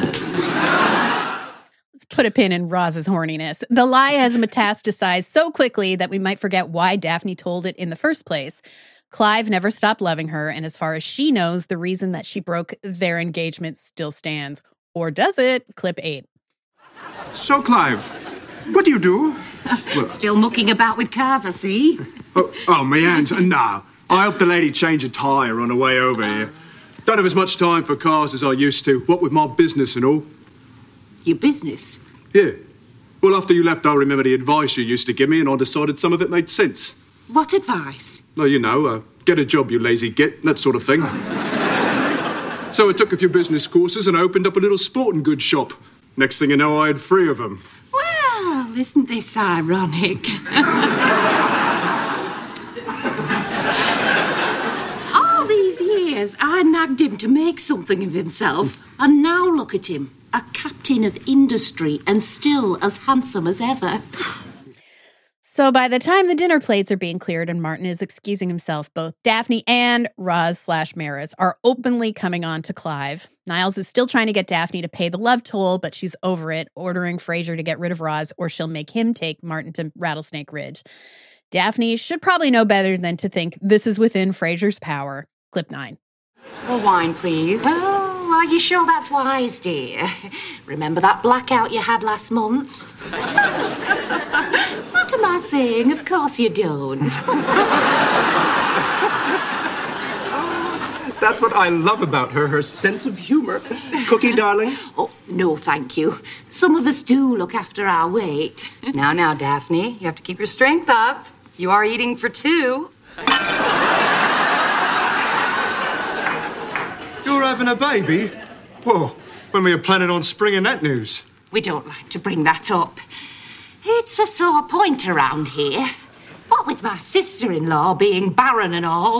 Let's put a pin in Roz's horniness. The lie has metastasized so quickly that we might forget why Daphne told it in the first place. Clive never stopped loving her, and as far as she knows, the reason that she broke their engagement still stands. Or does it? Clip eight. So, Clive, what do you do? Well, still mucking about with cars, I see. Oh, oh my hands. No. I helped the lady change a tyre on her way over here. Don't have as much time for cars as I used to, what with my business and all. Your business? Yeah. Well, after you left, I remember the advice you used to give me, and I decided some of it made sense. What advice? Well, you know, uh, get a job, you lazy git, that sort of thing. So I took a few business courses and I opened up a little sporting goods shop. Next thing you know, I had three of them. Well, isn't this ironic? All these years, I nagged him to make something of himself. And now look at him, a captain of industry and still as handsome as ever. So by the time the dinner plates are being cleared and Martin is excusing himself, both Daphne and Roz slash Maris are openly coming on to Clive. Niles is still trying to get Daphne to pay the love toll, but she's over it, ordering Frasier to get rid of Roz or she'll make him take Martin to Rattlesnake Ridge. Daphne should probably know better than to think this is within Frasier's power. Clip nine. More wine, please. Oh, are you sure that's wise, dear? Remember that blackout you had last month? What am I saying? Of course you don't. That's what I love about her, her sense of humor. Cookie, darling? Oh, no, thank you. Some of us do look after our weight. Now, now, Daphne, you have to keep your strength up. You are eating for two. You're having a baby? Well, when were you planning on springing that news? We don't like to bring that up. It's a sore point around here. What with my sister-in-law being barren and all.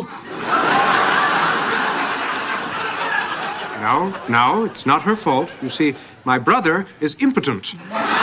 No, no, it's not her fault. You see, my brother is impotent.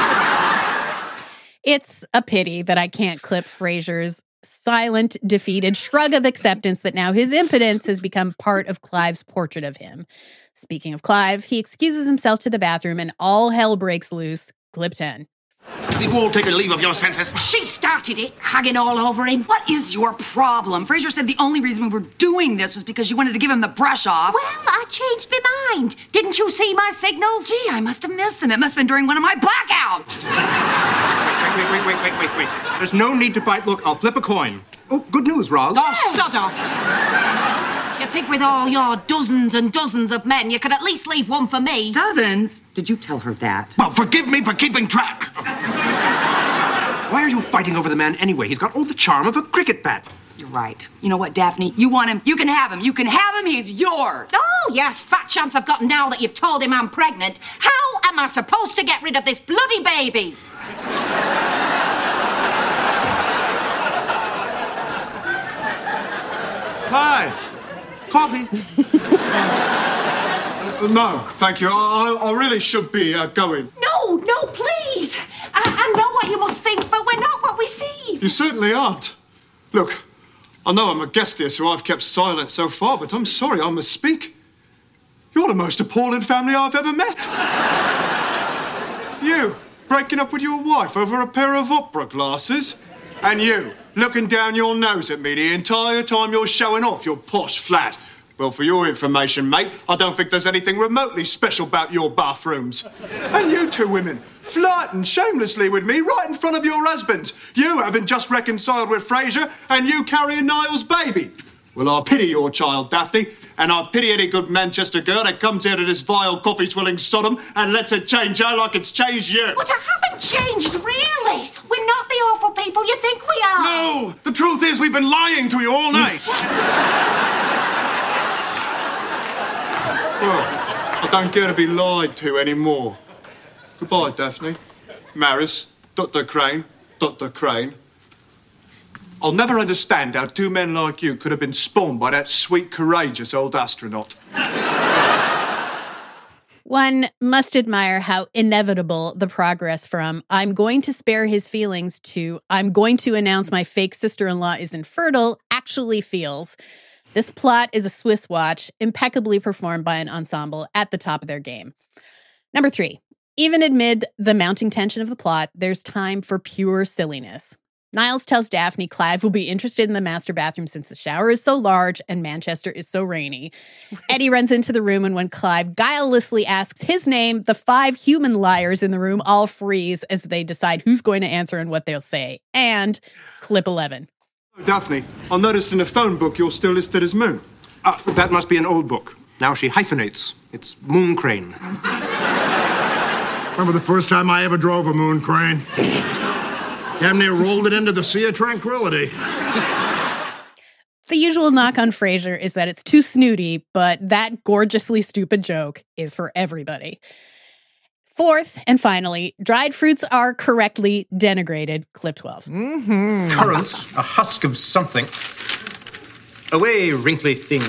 It's a pity that I can't clip Frasier's silent, defeated shrug of acceptance that now his impotence has become part of Clive's portrait of him. Speaking of Clive, he excuses himself to the bathroom and all hell breaks loose. Clip ten. You all take a leave of your senses. She started it, hagging all over him. What is your problem? Frasier said the only reason we were doing this was because you wanted to give him the brush off. Well, I changed my mind. Didn't you see my signals? Gee, I must have missed them. It must have been during one of my blackouts. Wait, wait, wait, wait, wait, wait. There's no need to fight. Look, I'll flip a coin. Oh, good news, Roz. Oh, shut off. You think with all your dozens and dozens of men, you could at least leave one for me? Dozens? Did you tell her that? Well, forgive me for keeping track. Why are you fighting over the man anyway? He's got all the charm of a cricket bat. You're right. You know what, Daphne? You want him. You can have him. You can have him. He's yours. Oh, yes, fat chance I've got now that you've told him I'm pregnant. How am I supposed to get rid of this bloody baby? Clive, coffee. uh, no, thank you. I, I really should be uh, going. No, no, please. I, I know what you must think, but we're not what we see. You certainly aren't. Look, I know I'm a guest here, so I've kept silent so far, but I'm sorry, I must speak. You're the most appalling family I've ever met. You, breaking up with your wife over a pair of opera glasses. And you, looking down your nose at me the entire time you're showing off your posh flat. Well, for your information, mate, I don't think there's anything remotely special about your bathrooms. And you two women, flirting shamelessly with me right in front of your husbands. You having just reconciled with Fraser, and you carrying Niall's baby. Well, I pity your child, Daphne, and I pity any good Manchester girl that comes here to this vile, coffee-swilling Sodom and lets it change her like it's changed you. But I haven't changed, really. We're not the awful people you think we are. No, the truth is we've been lying to you all night. Well, I don't care to be lied to anymore. Goodbye, Daphne. Maris, Doctor Crane, Doctor Crane. I'll never understand how two men like you could have been spawned by that sweet, courageous old astronaut. One must admire how inevitable the progress from I'm going to spare his feelings to I'm going to announce my fake sister-in-law is infertile actually feels. This plot is a Swiss watch, impeccably performed by an ensemble at the top of their game. Number three, even amid the mounting tension of the plot, there's time for pure silliness. Niles tells Daphne Clive will be interested in the master bathroom since the shower is so large and Manchester is so rainy. Eddie runs into the room, and when Clive guilelessly asks his name, the five human liars in the room all freeze as they decide who's going to answer and what they'll say. And clip eleven. Daphne, I noticed in the phone book you're still listed as Moon. Uh, that must be an old book. Now she hyphenates. It's Moon Crane. Remember the first time I ever drove a Moon Crane? Damn near rolled it into the Sea of Tranquility. The usual knock on Frasier is that it's too snooty, but that gorgeously stupid joke is for everybody. Fourth, and finally, dried fruits are correctly denigrated. Clip twelve. Mm-hmm. Currants, a husk of something. Away, wrinkly thing.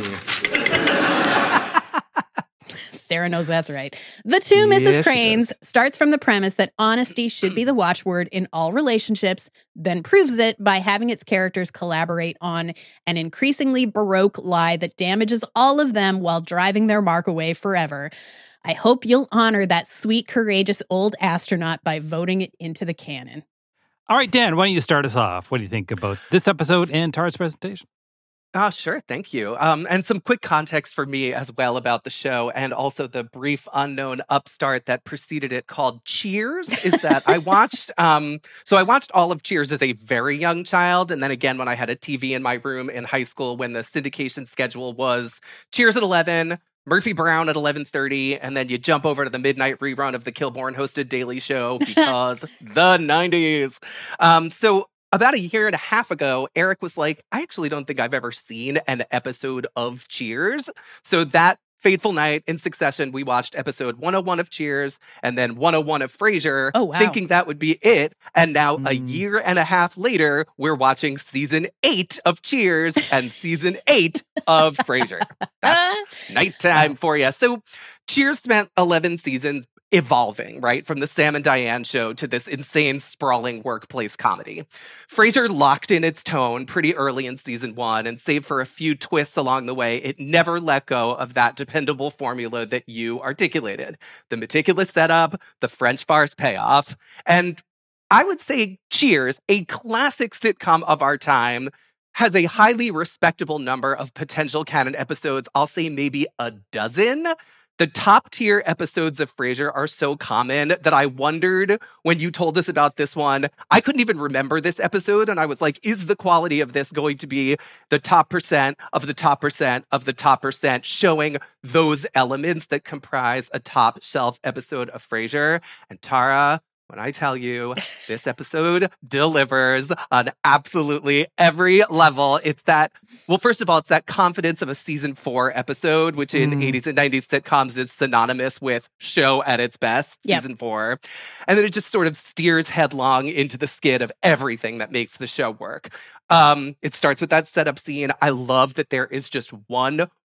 Sarah knows that's right. The Two Missus Yes, Cranes starts from the premise that honesty should be the watchword in all relationships, then proves it by having its characters collaborate on an increasingly baroque lie that damages all of them while driving their mark away forever. I hope you'll honor that sweet, courageous old astronaut by voting it into the canon. All right, Dan, why don't you start us off? What do you think about this episode and Tara's presentation? Oh, sure. Thank you. Um, and some quick context for me as well about the show, and also the brief unknown upstart that preceded it called Cheers, is that I watched, um, so I watched all of Cheers as a very young child. And then again, when I had a T V in my room in high school, when the syndication schedule was Cheers at eleven, Murphy Brown at eleven thirty, and then you jump over to the midnight rerun of the Kilborn-hosted Daily Show because the nineties. Um, so about a year and a half ago, Eric was like, I actually don't think I've ever seen an episode of Cheers. So that fateful night in succession, we watched episode one oh one of Cheers and then one oh one of Frasier, oh, wow. thinking that would be it. And now mm. a year and a half later, we're watching season eight of Cheers and season eight of Frasier. That's nighttime for you. So Cheers spent eleven seasons evolving, right? From the Sam and Diane show to this insane, sprawling workplace comedy. Frasier locked in its tone pretty early in season one, and save for a few twists along the way, it never let go of that dependable formula that you articulated. The meticulous setup, the French farce payoff, and I would say Cheers, a classic sitcom of our time, has a highly respectable number of potential canon episodes. I'll say maybe a dozen. The top tier episodes of Frasier are so common that I wondered when you told us about this one, I couldn't even remember this episode. And I was like, is the quality of this going to be the top percent of the top percent of the top percent, showing those elements that comprise a top shelf episode of Frasier? And Tara, when I tell you this episode delivers on absolutely every level, it's that, well, first of all, it's that confidence of a season four episode, which in mm. eighties and nineties sitcoms is synonymous with show at its best, yep. season four. And then it just sort of steers headlong into the skid of everything that makes the show work. Um, it starts with that setup scene. I love that there is just one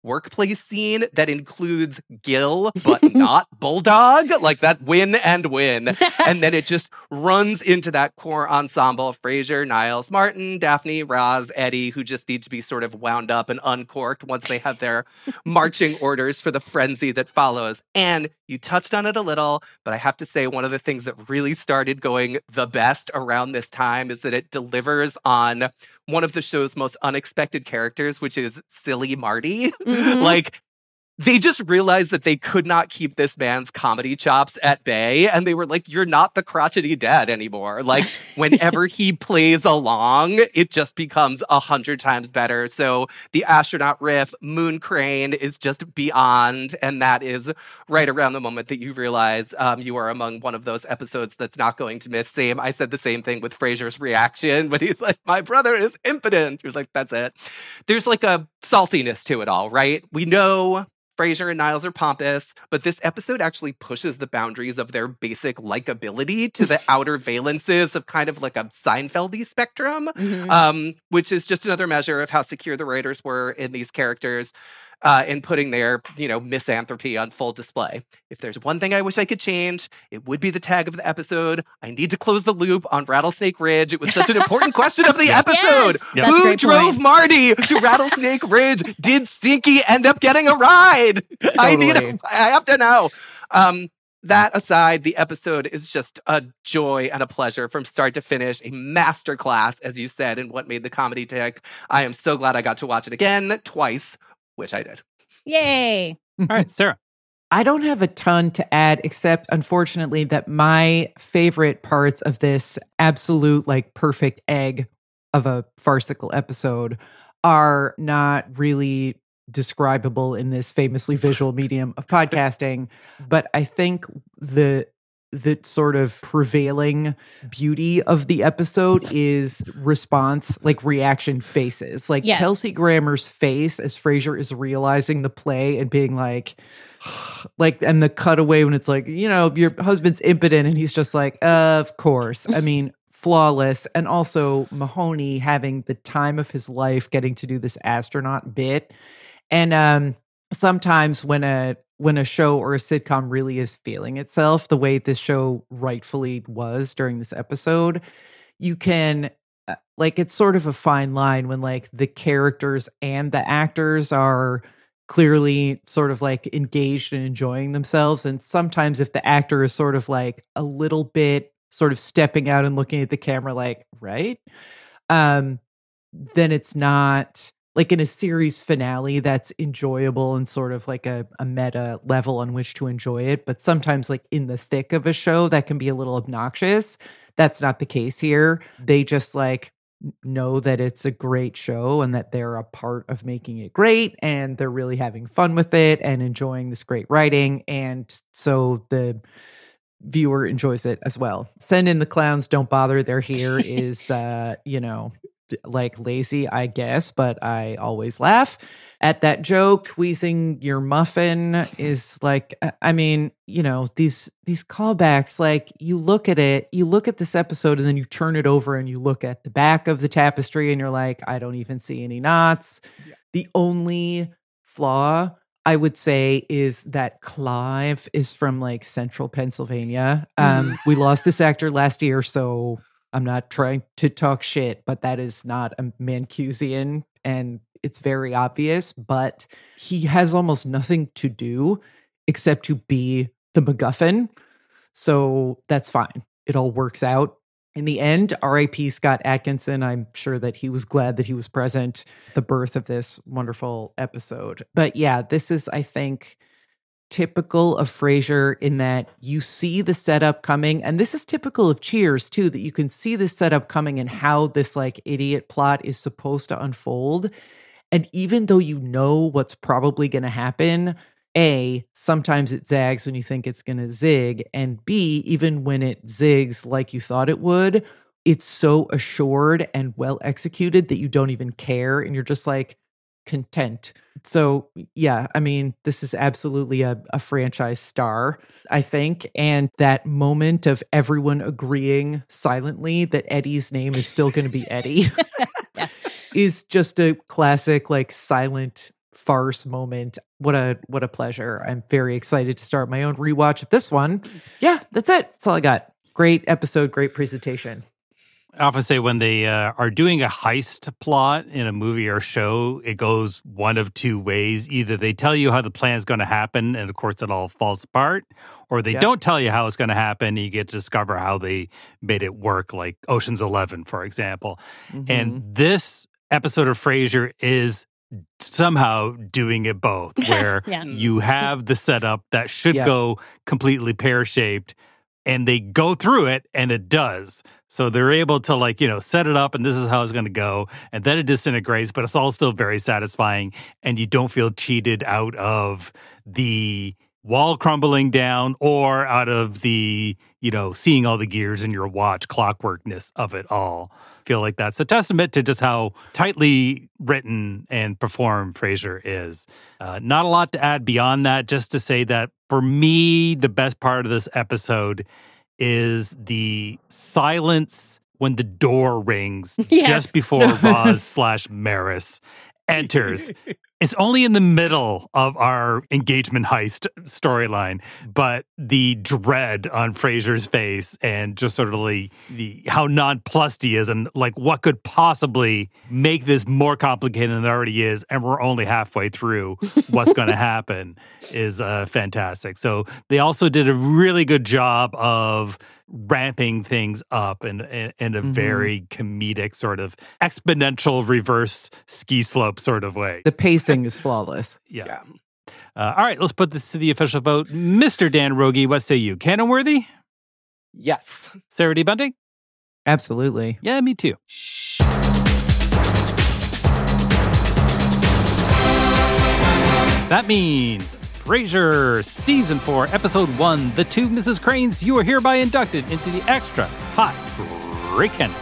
workplace scene that includes Gil, but not Bulldog, like that win and win. And then it just runs into that core ensemble of Frasier, Niles, Martin, Daphne, Roz, Eddie, who just need to be sort of wound up and uncorked once they have their marching orders for the frenzy that follows. And you touched on it a little, but I have to say one of the things that really started going the best around this time is that it delivers on one of the show's most unexpected characters, which is Silly Marty. Mm-hmm. Like, they just realized that they could not keep this man's comedy chops at bay. And they were like, you're not the crotchety dad anymore. Like, whenever he plays along, it just becomes a hundred times better. So the astronaut riff, Moon Crane, is just beyond. And that is right around the moment that you realize um, you are among one of those episodes that's not going to miss. Same. I said the same thing with Frasier's reaction, but he's like, my brother is impotent. You're like, that's it. There's like a saltiness to it all, right? We know Frasier and Niles are pompous, but this episode actually pushes the boundaries of their basic likability to the outer valences of kind of like a Seinfeld-y spectrum, mm-hmm. um, which is just another measure of how secure the writers were in these characters uh, in putting their, you know, misanthropy on full display. If there's one thing I wish I could change, it would be the tag of the episode. I need to close the loop on Rattlesnake Ridge. It was such an important question of the episode. Yes, Who drove point. Marty to Rattlesnake Ridge? Did Stinky end up getting a ride? Totally. I need a, I have to know. Um, that aside, the episode is just a joy and a pleasure from start to finish, a masterclass, as you said, in what made the comedy tick. I am so glad I got to watch it again twice, which I did. Yay. All right, Sarah. I don't have a ton to add, except unfortunately that my favorite parts of this absolute, like, perfect egg of a farcical episode are not really describable in this famously visual medium of podcasting. But I think the the sort of prevailing beauty of the episode is response, like reaction faces. Like yes. Kelsey Grammer's face as Frasier is realizing the play and being like, like, and the cutaway when it's like, you know, your husband's impotent and he's just like, uh, of course. I mean, flawless. And also Mahoney having the time of his life getting to do this astronaut bit. And um, sometimes when a when a show or a sitcom really is feeling itself the way this show rightfully was during this episode, you can, uh, like, it's sort of a fine line when, like, the characters and the actors are clearly sort of, like, engaged and enjoying themselves. And sometimes if the actor is sort of, like, a little bit sort of stepping out and looking at the camera like, right? Um, then it's not... like in a series finale that's enjoyable and sort of like a, a meta level on which to enjoy it. But sometimes like in the thick of a show that can be a little obnoxious. That's not the case here. They just like know that it's a great show and that they're a part of making it great. And they're really having fun with it and enjoying this great writing. And so the viewer enjoys it as well. Send in the clowns, don't bother, they're here is, uh, you know, like lazy, I guess, but I always laugh at that joke. Tweezing your muffin is like, I mean, you know, these these callbacks, like you look at it, you look at this episode and then you turn it over and you look at the back of the tapestry and you're like, I don't even see any knots. Yeah. The only flaw I would say is that Clive is from like central Pennsylvania. Um, mm-hmm. We lost this actor last year, so I'm not trying to talk shit, but that is not a Mancusian, and it's very obvious, but he has almost nothing to do except to be the MacGuffin. So that's fine. It all works out. In the end, R I P Scott Atkinson. I'm sure that he was glad that he was present, the birth of this wonderful episode. But yeah, this is, I think, typical of Frasier in that you see the setup coming, and this is typical of Cheers too, that you can see this setup coming and how this like idiot plot is supposed to unfold. And even though you know what's probably going to happen, A, sometimes it zags when you think it's going to zig, and B, even when it zigs like you thought it would, it's so assured and well executed that you don't even care, and you're just like content. So yeah, I mean, this is absolutely a, a franchise star, I think. And that moment of everyone agreeing silently that Eddie's name is still going to be Eddie yeah. is just a classic, like, silent farce moment. What a what a pleasure. I'm very excited to start my own rewatch of this one. Yeah, that's it. That's all I got. Great episode, great presentation. I often say when they uh, are doing a heist plot in a movie or show, it goes one of two ways. Either they tell you how the plan is going to happen, and of course it all falls apart, or they Yeah. don't tell you how it's going to happen, and you get to discover how they made it work, like Ocean's Eleven, for example. Mhm. And this episode of Frasier is somehow doing it both, where Yeah. you have the setup that should Yeah. go completely pear-shaped, and they go through it, and it does. So they're able to, like, you know, set it up, and this is how it's going to go, and then it disintegrates, but it's all still very satisfying, and you don't feel cheated out of the wall crumbling down or out of the, you know, seeing all the gears in your watch, clockworkness of it all. I feel like that's a testament to just how tightly written and performed Frasier is. Uh, not a lot to add beyond that, just to say that for me, the best part of this episode is the silence when the door rings Yes. just before Roz slash Maris enters. It's only in the middle of our engagement heist storyline, but the dread on Frasier's face and just sort of the, the how nonplussed he is, and like what could possibly make this more complicated than it already is, and we're only halfway through what's going to happen is uh, fantastic. So they also did a really good job of ramping things up in, in, in a Mhm. very comedic sort of exponential reverse ski slope sort of way. The pacing is flawless. Yeah. Uh, all right, let's put this to the official vote. Mister Dan Rogie, what say you? Canon worthy? Yes. Sarah D. Bunting? Absolutely. Yeah, me too. That means Frasier Season four, Episode one, The Two Missus Cranes, you are hereby inducted into the Extra Hot Great Canon.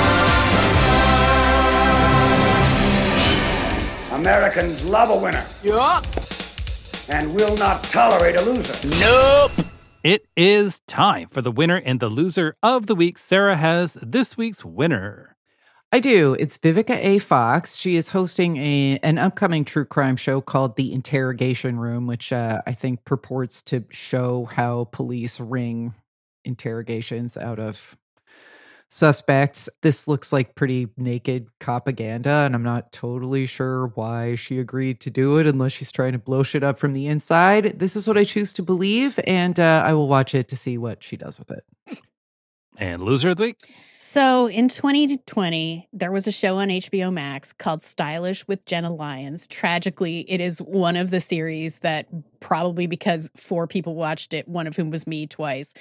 Americans love a winner. Yup. And will not tolerate a loser. Nope. It is time for the winner and the loser of the week. Sarah has this week's winner. I do. It's Vivica A. Fox. She is hosting a an upcoming true crime show called The Interrogation Room, which uh, I think purports to show how police wring interrogations out of suspects. This looks like pretty naked propaganda, and I'm not totally sure why she agreed to do it unless she's trying to blow shit up from the inside. This is what I choose to believe, and uh, I will watch it to see what she does with it. And loser of the week? So in twenty twenty, there was a show on H B O Max called Stylish with Jenna Lyons. Tragically, it is one of the series that probably because four people watched it, one of whom was me twice,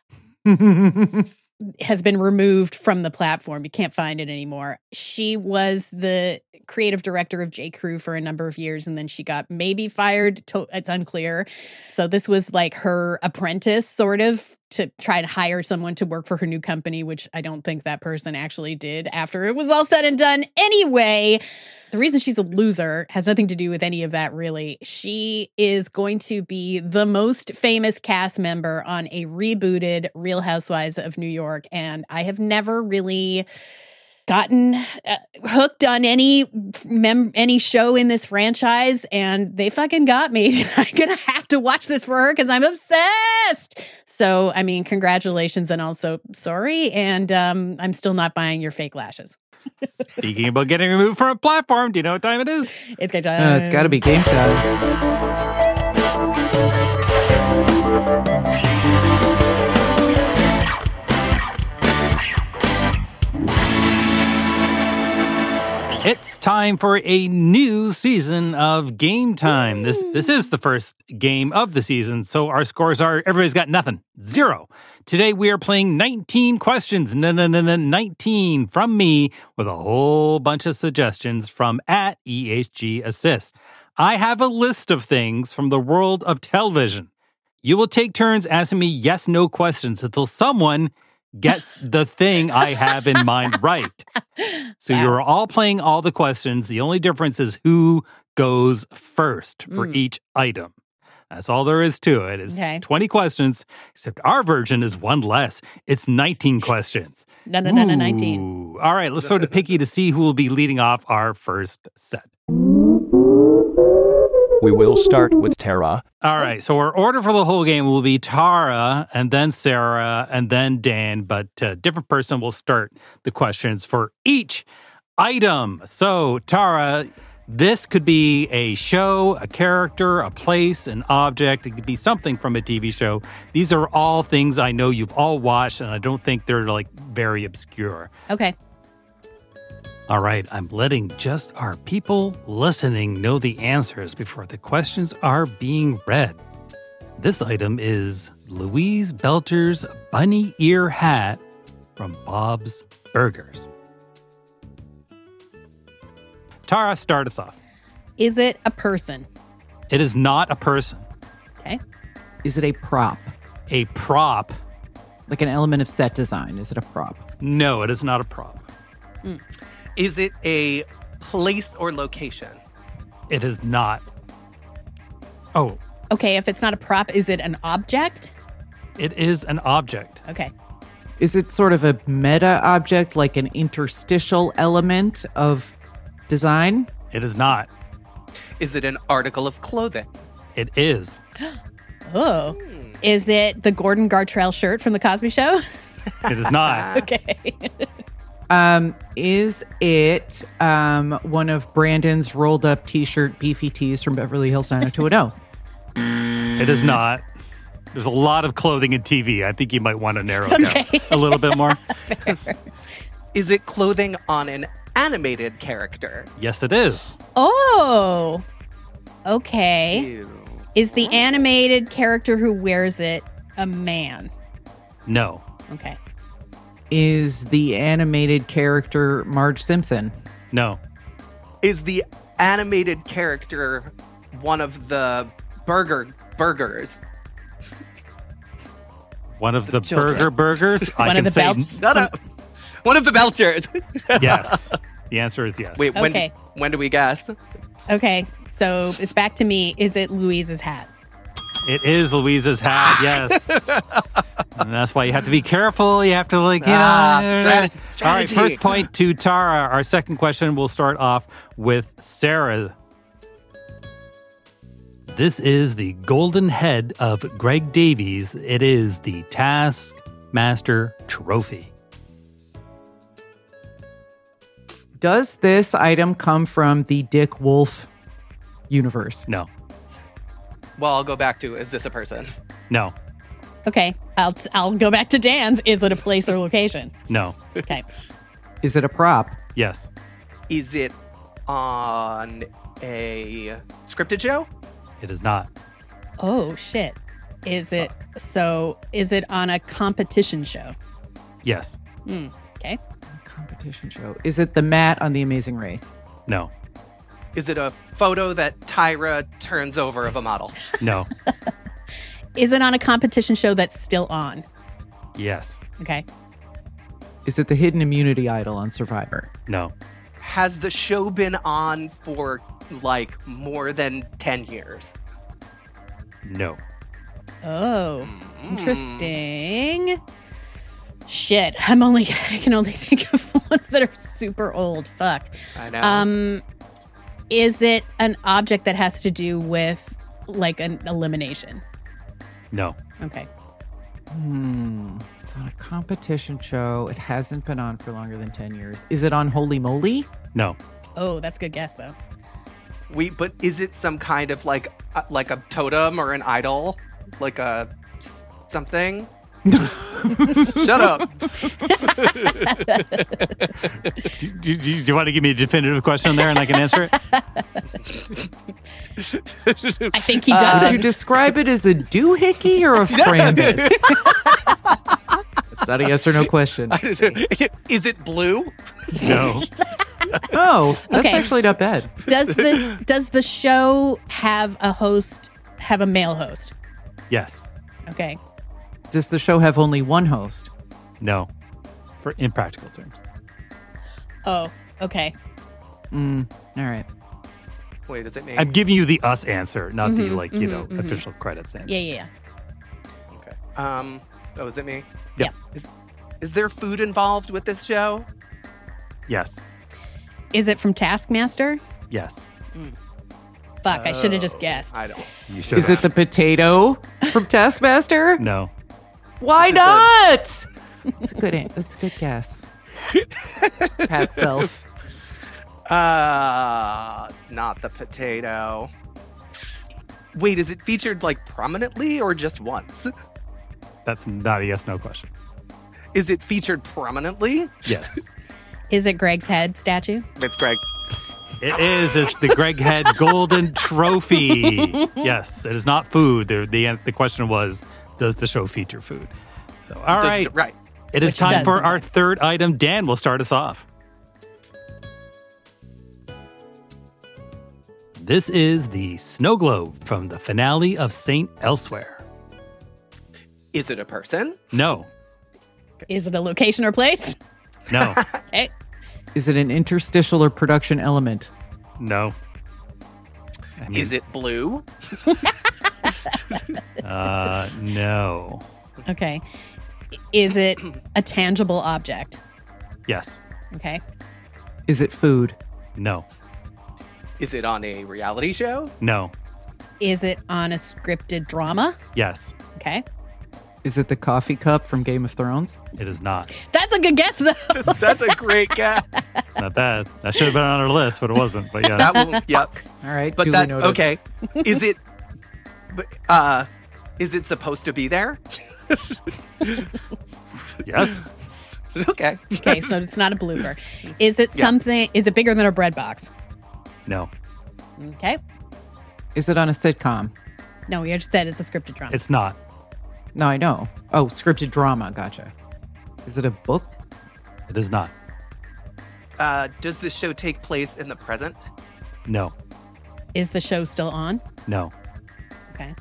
has been removed from the platform. You can't find it anymore. She was the creative director of J. Crew for a number of years, and then she got maybe fired. To, it's unclear. So this was like her apprentice, sort of, to try to hire someone to work for her new company, which I don't think that person actually did after it was all said and done. Anyway, the reason she's a loser has nothing to do with any of that, really. She is going to be the most famous cast member on a rebooted Real Housewives of New York, and I have never really gotten uh, hooked on any mem- any show in this franchise, and they fucking got me. I'm gonna have to watch this for her because I'm obsessed. So, I mean, congratulations, and also sorry, and um, I'm still not buying your fake lashes. Speaking about getting removed from a platform, do you know what time it is? It's game time. Uh, it's got to be game time. It's time for a new season of Game Time. This this is the first game of the season, so our scores are, everybody's got nothing. Zero. Today we are playing nineteen questions. No, no, no, no, nineteen from me with a whole bunch of suggestions from at E H G Assist. I have a list of things from the world of television. You will take turns asking me yes-no questions until someone gets the thing I have in mind right. So Wow. you're all playing all the questions. The only difference is who goes first for Mm. each item. That's all there is to it. It's Okay. twenty questions, except our version is one less. It's nineteen questions. No, no, no, no, nineteen. Ooh. All right, let's sort of picky to see who will be leading off our first set. We will start with Tara. All right. So our order for the whole game will be Tara and then Sarah and then Dan, but a different person will start the questions for each item. So Tara, this could be a show, a character, a place, an object. It could be something from a T V show. These are all things I know you've all watched, and I don't think they're like very obscure. Okay. All right, I'm letting just our people listening know the answers before the questions are being read. This item is Louise Belcher's bunny ear hat from Bob's Burgers. Tara, start us off. Is it a person? It is not a person. Okay. Is it a prop? A prop? Like an element of set design. Is it a prop? No, it is not a prop. Mm. Is it a place or location? It is not. Oh. Okay, if it's not a prop, is it an object? It is an object. Okay. Is it sort of a meta object, like an interstitial element of design? It is not. Is it an article of clothing? It is. Oh. Is it the Gordon Gartrell shirt from The Cosby Show? It is not. Okay. Um, is it um, one of Brandon's rolled up t-shirt beefy tees from Beverly Hills nine oh two one oh? It is not. There's a lot of clothing in T V. I think you might want to narrow it Okay. down a little bit more. Is it clothing on an animated character? Yes, it is. Oh. Okay. Ew. Is the animated character who wears it a man? No. Okay. Is the animated character Marge Simpson? No. Is the animated character one of the burger burgers? One of the, The children. burger burgers? I One can of the say Bel- Shut up. One of the Belchers. yes. The answer is yes. Wait, when, Okay. when do we guess? Okay. So it's back to me. Is it Louise's hat? It is Louise's hat, yes. And that's why you have to be careful. You have to, like, you Ah, know. strategy, All right, strategy. first point to Tara. Our second question will start off with Sarah. This is the golden head of Greg Davies. It is the Taskmaster Trophy. Does this item come from the Dick Wolf universe? No. Well, I'll go back to, is this a person? No. Okay. I'll I'll go back to Dan's. Is it a place or location? No. Okay. Is it a prop? Yes. Is it on a scripted show? It is not. Oh shit. Is it so is it on a competition show? Yes. Hmm. Okay. Competition show. Is it the mat on The Amazing Race? No. Is it a photo that Tyra turns over of a model? No. Is it on a competition show that's still on? Yes. Okay. Is it the hidden immunity idol on Survivor? No. Has the show been on for like more than ten years? No. Oh, interesting. Shit, I'm only I can only think of ones that are super old. Fuck. I know. Um, is it an object that has to do with like an elimination? No. Okay. Hmm. It's on a competition show. It hasn't been on for longer than ten years. Is it on Holy Moly? No. Oh, that's a good guess though. We, but is it some kind of like, uh, like a totem or an idol, like a something? Shut up. do, do, do, do you want to give me a definitive question there and I can answer it? I think he does. Would you describe it as a doohickey or a frambus? It's not a yes or no question. Is it blue? No. Oh, that's Okay. actually not bad. Does this does the show have a host? Have a male host? Yes. Okay. Does the show have only one host? No. For in practical terms. Oh, okay. Mm, all right. Wait, does it mean? I'm giving you the us answer, not the Mhm, like, you know, mhm, mhm. official credits answer. Yeah, yeah, yeah. Okay. Um. Oh, is it me? Yeah. Is, is there food involved with this show? Yes. Is it from Taskmaster? Yes. Fuck, I should have just guessed. I don't. You should. Is it the potato from Taskmaster? No. Why not? That's a good. an- That's a good guess. Pat Self. Uh, it's not the potato. Wait, is it featured like prominently or just once? That's not a yes no question. Is it featured prominently? Yes. Is it Greg's head statue? It's Greg. It is. It's the Greg Head Golden Trophy. Yes, it is not food. The, the, the question was, does the show feature food? So, all Does- right. right. It is Which time for doesn't. our third item. Dan will start us off. This is the snow globe from the finale of Saint Elsewhere. Is it a person? No. Is it a location or place? No. Okay. Is it an interstitial or production element? No. I mean, Is it blue? Uh, no. Okay. Is it a tangible object? Yes. Okay. Is it food? No. Is it on a reality show? No. Is it on a scripted drama? Yes. Okay. Is it the coffee cup from Game of Thrones? It is not. That's a good guess, though. That's a great guess. Not bad. That should have been on our list, but it wasn't. But yeah. That will, yep. All right. But duly that noted. okay. Is it? but, Uh, is it supposed to be there? Yes. Okay. Okay, so it's not a blooper. Is it Yeah. something? Is it bigger than a bread box? No. Okay. Is it on a sitcom? No, we just said it's a scripted drama. It's not. No, I know. Oh, scripted drama. Gotcha. Is it a book? It is not. Uh, does this show take place in the present? No. Is the show still on? No. Okay.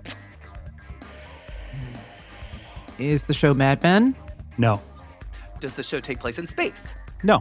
Is the show Mad Men? No. Does the show take place in space? No.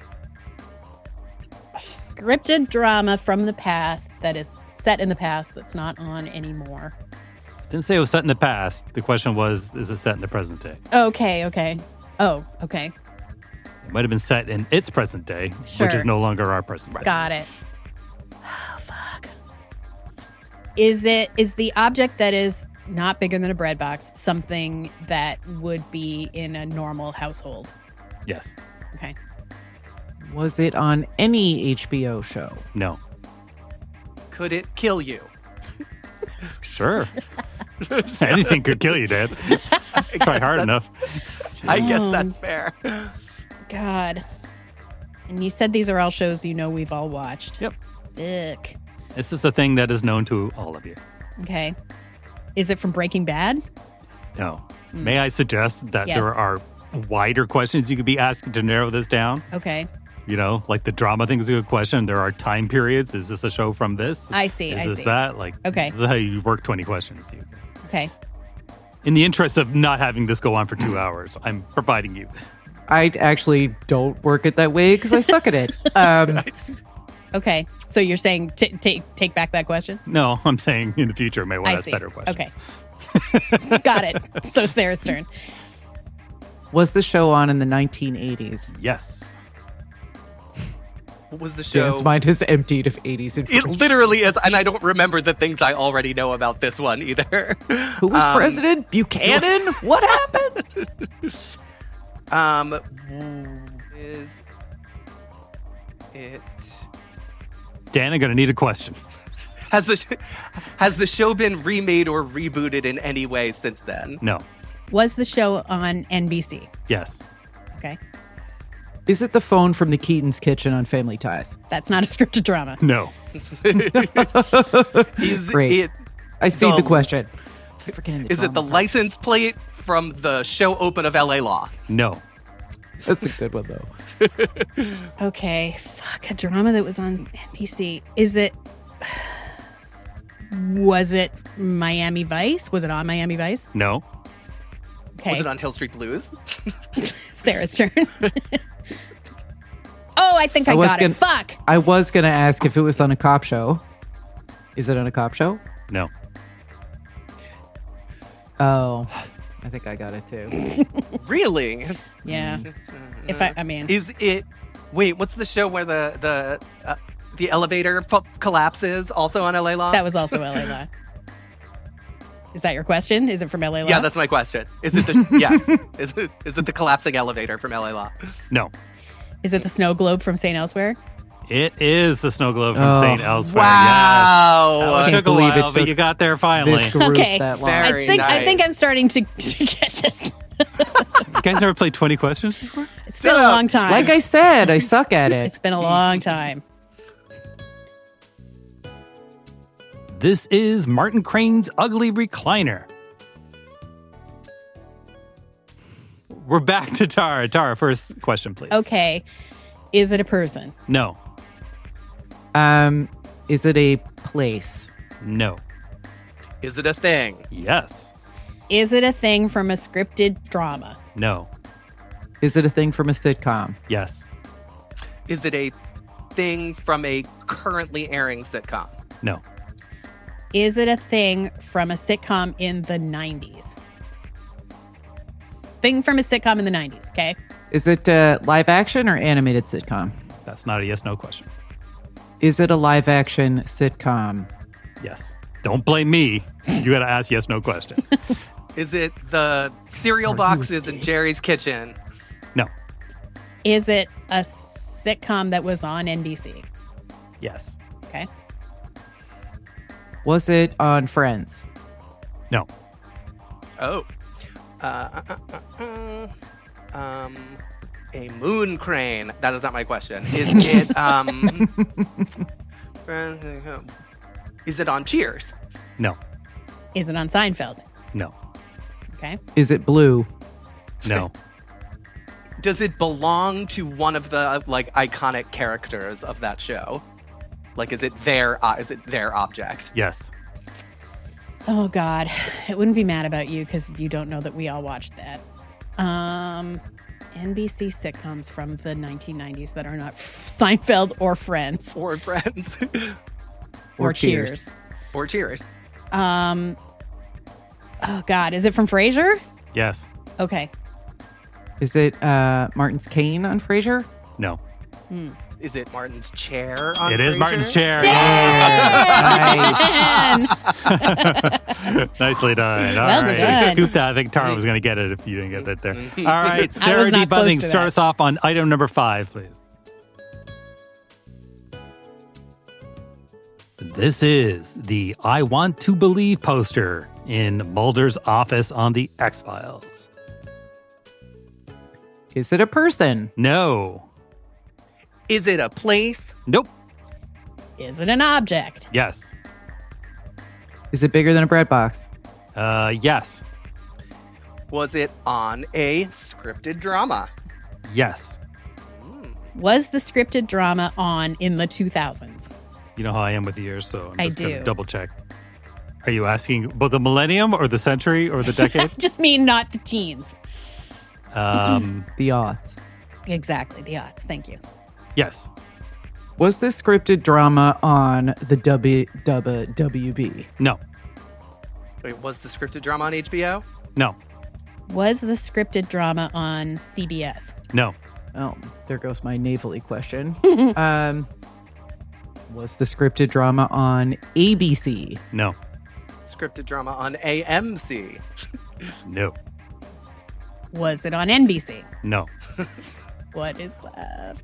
Scripted drama from the past that is set in the past that's not on anymore. Didn't say it was set in the past. The question was, is it set in the present day? Okay, okay. Oh, okay. It might have been set in its present day, which Sure. is no longer our present day. Got it. Oh, fuck. Is it is the object that is not bigger than a bread box something that would be in a normal household? Yes. Okay. Was it on any H B O show? No. Could it kill you? Sure. Anything could kill you, Dad. Try hard enough. I guess Um, that's fair. God. And you said these are all shows you know we've all watched. Yep. Ugh. This is a thing that is known to all of you. Okay. Is it from Breaking Bad? No. May I suggest that Yes. there are wider questions you could be asking to narrow this down? Okay. You know, like the drama thing is a good question. There are time periods. Is this a show from this? I see, Is I this see. that? Like, Okay. this is how you work twenty questions. You, Okay. in the interest of not having this go on for two hours, I'm providing you. I actually don't work it that way because I suck at it. Um, Okay. So you're saying t- take take back that question? No, I'm saying in the future, I may want I to ask see. better questions. Okay. Got it. So Sarah's turn. was the show on in the nineteen eighties? Yes. What was the show? Dan's mind is emptied of eighties It information. literally is, and I don't remember the things I already know about this one either. Who was Um, president? Buchanan? What happened? Um, is it Dan, I'm going to need a question. has the sh- has the show been remade or rebooted in any way since then? No. Was the show on N B C? Yes. Okay. Is it the phone from the Keaton's kitchen on Family Ties? That's not a scripted drama. No. Is Great. it? I see the, The- question. I'm forgetting the Is it the drama part. license plate from the show open of L A Law? No. That's a good one, though. Okay. Fuck. A drama that was on N B C. Is it. Was it Miami Vice? Was it on Miami Vice? No. Okay. Was it on Hill Street Blues? Sarah's turn. Oh, I think I, I was got gonna- it. Fuck. I was going to ask if it was on a cop show. Is it on a cop show? No. Oh, I think I got it too. Really? Yeah. If I, I mean, Is it? Wait, what's the show where the the uh, the elevator f- collapses also on L A Law? That was also L A Law. Is that your question? Is it from L A Law? Yeah, that's my question. Is it the yes? Is it is it the collapsing elevator from L A Law? No. Is it the snow globe from Saint Elsewhere? It is the snow globe from Oh, Saint Elsewhere. wow. Yes. I That can't took a believe it while, but took you got there finally. This group Okay. that long. I Very think I nice. think I'm starting to, to get this. You guys never played twenty questions before? It's been a long time. Like I said, I suck at it. It's been a long time. This is Martin Crane's Ugly Recliner. We're back to Tara. Tara, first question, please. Okay. Is it a person? No. Um, is it a place? No. Is it a thing? Yes. Is it a thing from a scripted drama? No. Is it a thing from a sitcom? Yes. Is it a thing from a currently airing sitcom? No. Is it a thing from a sitcom in the nineties? Thing from a sitcom in the nineties, okay? Is it uh, live action or animated sitcom? That's not a yes, no question. Is it a live action sitcom? Yes. Don't blame me. You got to ask yes, no questions. Is it the cereal boxes in Jerry's Kitchen? No. Is it a sitcom that was on N B C? Yes. Okay. Was it on Friends? No. Oh. Uh, uh, uh, uh, uh, um, a moon crane. That is not my question. Is it um? Is it on Cheers? No. Is it on Seinfeld? No. Okay. Is it blue? No. Does it belong to one of the like iconic characters of that show? Like, is it their uh, is it their object? Yes. Oh God, it wouldn't be mad about you because you don't know that we all watched that. Um, N B C sitcoms from the nineteen nineties that are not Seinfeld or Friends Or Friends? or, Or Cheers. Cheers. Or Cheers? Um, oh God, is it from Frasier? Yes. Okay. Is it uh, Martin's cane on Frasier? No. Hmm. Is it Martin's chair on It is Frasier? Martin's chair. Dan! Nicely done. All Well right. done. Scoop that. I think Tara was going to get it if you didn't get that there. Mhm. All right. I Sarah was D. not close Bunning, to start that. us off on item number five, please. This is the I Want to Believe poster in Mulder's office on The X-Files. Is it a person? No. Is it a place? Nope. Is it an object? Yes. Is it bigger than a bread box? Uh, yes. Was it on a scripted drama? Yes. Was the scripted drama on in the two thousands? You know how I am with the years, so I'm I just going to do. double check. Are you asking both the millennium or the century or the decade? Just mean not the teens. um, The odds. Exactly, the odds. Thank you. yes. Was this scripted drama on the W W B? No. Wait, was the scripted drama on H B O? No. Was the scripted drama on C B S? No. Oh, there goes my navally question. um, was the scripted drama on A B C? No. Scripted drama on A M C? No. Was it on N B C? No. What is left?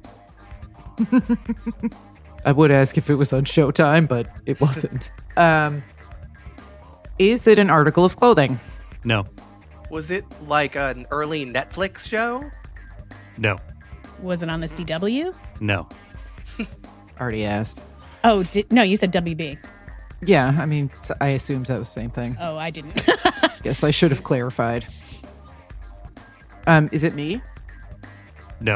I would ask if it was on Showtime, but it wasn't. um, is it an article of clothing? No. Was it like an early Netflix show? No. Was it on the C W? No. Already asked. Oh, did, no, you said W B. Yeah, I mean, I assumed that was the same thing. Oh, I didn't. Yes, I should have clarified. Um, is it me? No.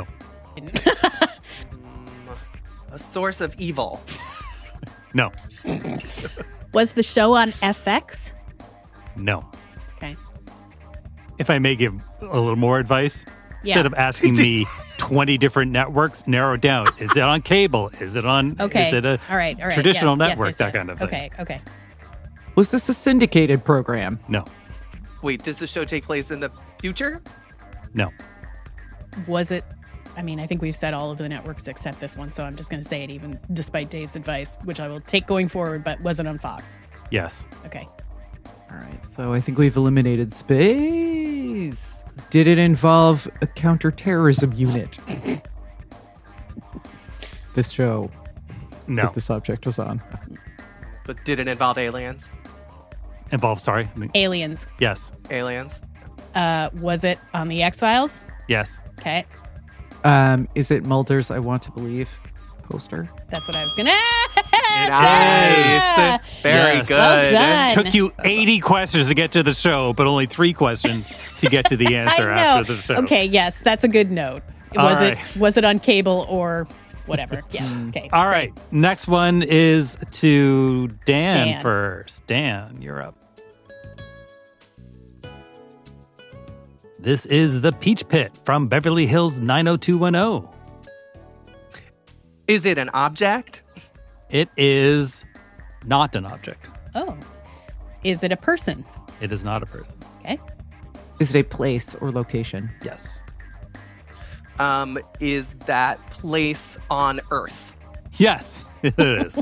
A source of evil? No. Was the show on F X? No. Okay. If I may give a little more advice, Yeah. instead of asking me twenty different networks, narrow it down. Is it on cable? Is it on Okay. is it a all right. All right. traditional Yes, yes, network? yes, that yes. kind of thing. Okay. Okay. Was this a syndicated program? No. Wait, does the show take place in the future? No. Was it I mean, I think we've said all of the networks except this one, so I'm just going to say it even despite Dave's advice, which I will take going forward, but wasn't on Fox. Yes. Okay. All right. So I think we've eliminated space. Did it involve a counterterrorism unit? This show. No. That the subject was on. But did it involve aliens? Involve, sorry. I mean, Aliens. yes. Aliens? Uh, was it on the X-Files? Yes. Okay. Um, is it Mulder's I Want to Believe poster? That's what I was going to Nice. Very Yes. good. Well done. Took you eighty questions to get to the show, but only three questions to get to the answer I know. after the show. Okay, yes, that's a good note. All Was right. it was it on cable or whatever? Yes. Okay. All right. Next one is to Dan, Dan. first. Dan, you're up. This is the Peach Pit from Beverly Hills nine oh two one oh. Is it an object? It is not an object. Oh. Is it a person? It is not a person. Okay. Is it a place or location? Yes. Um, is that place on Earth? Yes, it is.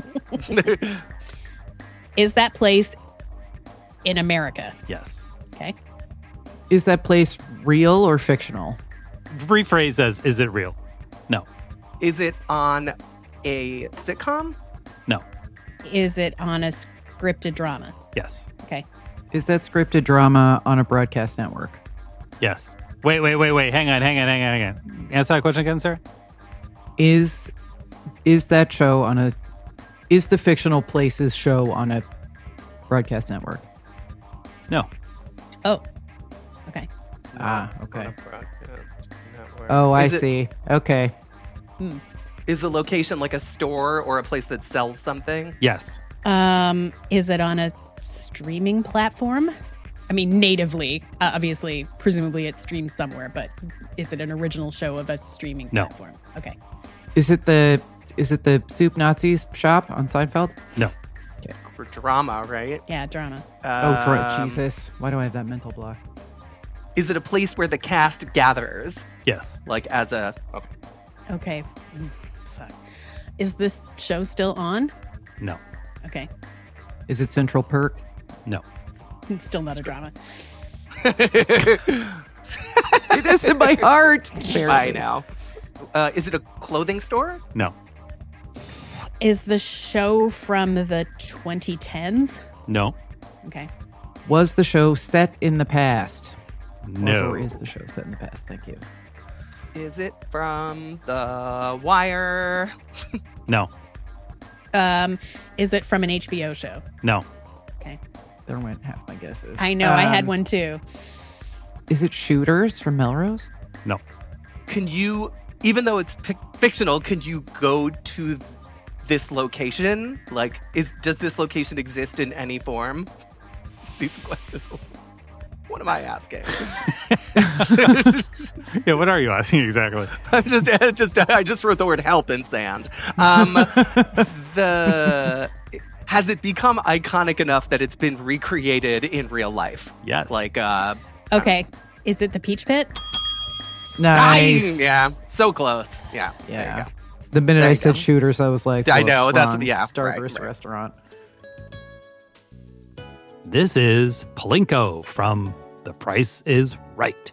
Is that place in America? Yes. Okay. Is that place real or fictional? Rephrase as, is it real? No. Is it on a sitcom? No. Is it on a scripted drama? Yes. Okay. Is that scripted drama on a broadcast network? Yes. Wait, wait, wait, wait. Hang on, hang on, hang on, hang on. Answer that question again, sir. Is is that show on a is the fictional places show on a broadcast network? No. Oh. Okay. Ah, okay. Network. Oh, I Is it- see. Okay. Hmm. Is the location like a store or a place that sells something? Yes. Um, is it on a streaming platform? I mean, natively, uh, obviously, presumably it streams somewhere, but is it an original show of a streaming No. platform? Okay. Is it the is it the Soup Nazis shop on Seinfeld? No. For drama, right? Yeah, drama. Oh, dra- Um, Jesus! Why do I have that mental block? Is it a place where the cast gathers? Yes. Like as a. Okay. Okay. Mm, Fuck. Is this show still on? No. Okay. Is it Central Perk? No. It's still not a drama. It is in my heart. I know. Uh, is it a clothing store? No. Is the show from the twenty tens? No. Okay. Was the show set in the past? Was No. or is the show set in the past? Thank you. Is it from The Wire? No. Um, is it from an H B O show? No. Okay. There went half my guesses. I know, I had Um, one too. Is it Shooters from Melrose? No. Can you, even though it's fic- fictional, can you go to this location? Like, is does this location exist in any form? These questions. What am I asking? Yeah, what are you asking exactly? I'm just, I just, I just wrote the word "help" in sand. Um, the has it become iconic enough that it's been recreated in real life? Yes. Like, uh, Okay. Is it the Peach Pit? Nice. yeah, so close. Yeah, there you Yeah. go. The minute There I you said go. Shooters, I was like, I well, know, it's that's- wrong. yeah, Starburst right, right. restaurant. This is Plinko from The Price is Right.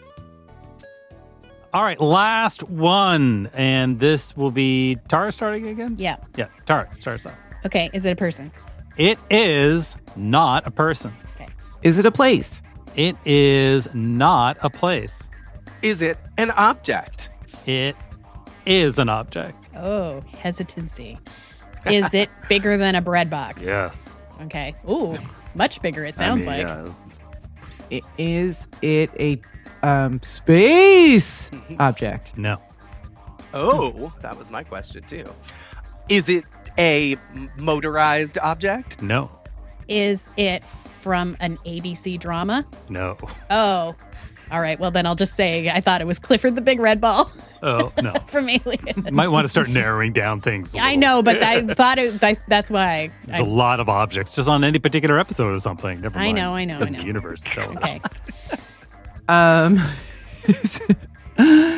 All right, last one. And this will be Tara starting again? Yeah. Yeah, Tara, start us off. Okay. Is it a person? It is not a person. Is it a place? It is not a place. Is it an object? It is an object. Oh, hesitancy. Is it bigger than a bread box? Yes. Okay. Ooh, much bigger, it sounds like. I- Is it a um, space object? No. Oh, that was my question too. Is it a m- motorized object? No. Is it from an A B C drama? No. Oh. All right. Well, then I'll just say I thought it was Clifford the Big Red Ball Oh, no. from Alien. You might want to start narrowing down things. a I little. know, but I thought it. I, that's why. There's I, a lot of objects just on any particular episode or something. Never I mind. know, I know, I The know. universe. Television. okay. Um, is,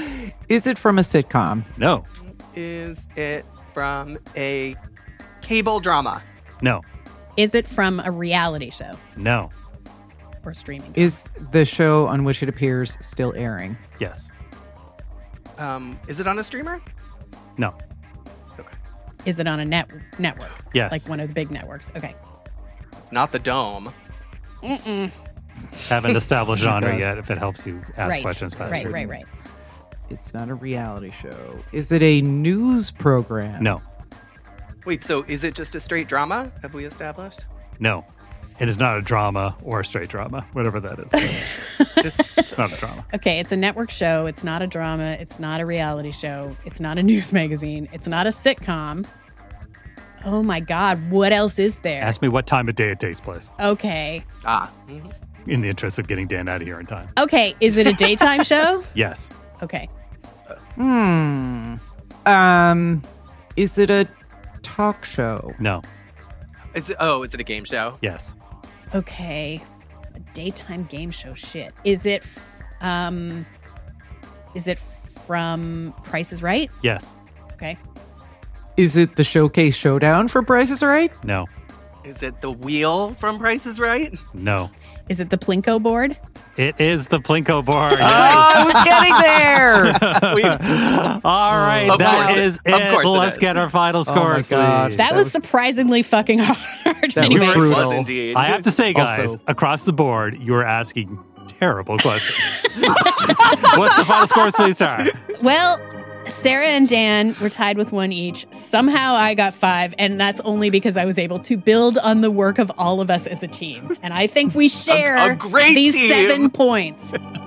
Is it from a sitcom? No. Is it from a cable drama? No. Is it from a reality show No. or streaming? Is the show on which it appears still airing? Yes. Um, is it on a streamer? No. Is it on a net network? Yes. Like one of the big networks. Okay. It's not the Dome. Mm-mm. Haven't established genre Okay. yet, if it helps you ask Right. questions faster. Right, right, right. It's not a reality show. Is it a news program? No. Wait, so is it just a straight drama? Have we established? No. It is not a drama or a straight drama, whatever that is. It's not a drama. Okay, it's a network show. It's not a drama. It's not a reality show. It's not a news magazine. It's not a sitcom. Oh my God, what else is there? Ask me what time of day it takes place, Okay. Ah. in the interest of getting Dan out of here in time. Okay, is it a daytime show? Yes. Okay. Hmm. Um, is it a talk show? No. Is it, oh, is it a game show? Yes. Okay. A daytime game show shit. Is it f- um is it from Price is Right? Yes. Okay. Is it the Showcase Showdown for Price is Right? No. Is it the wheel from Price is Right? No. Is it the Plinko board? It is the Plinko board. Oh, I was getting there. We- All right, Of that course. is Of it. course it Let's is. get our final Oh my scores, God. please. That, That was, was- surprisingly fucking hard. That Anyway. was It brutal. was indeed. I have to say, guys, Also- across the board, you are asking terrible questions. What's the final scores, please, Tara? Well, Sarah and Dan were tied with one each. Somehow I got five, and that's only because I was able to build on the work of all of us as a team. And I think we share a great these team. seven points.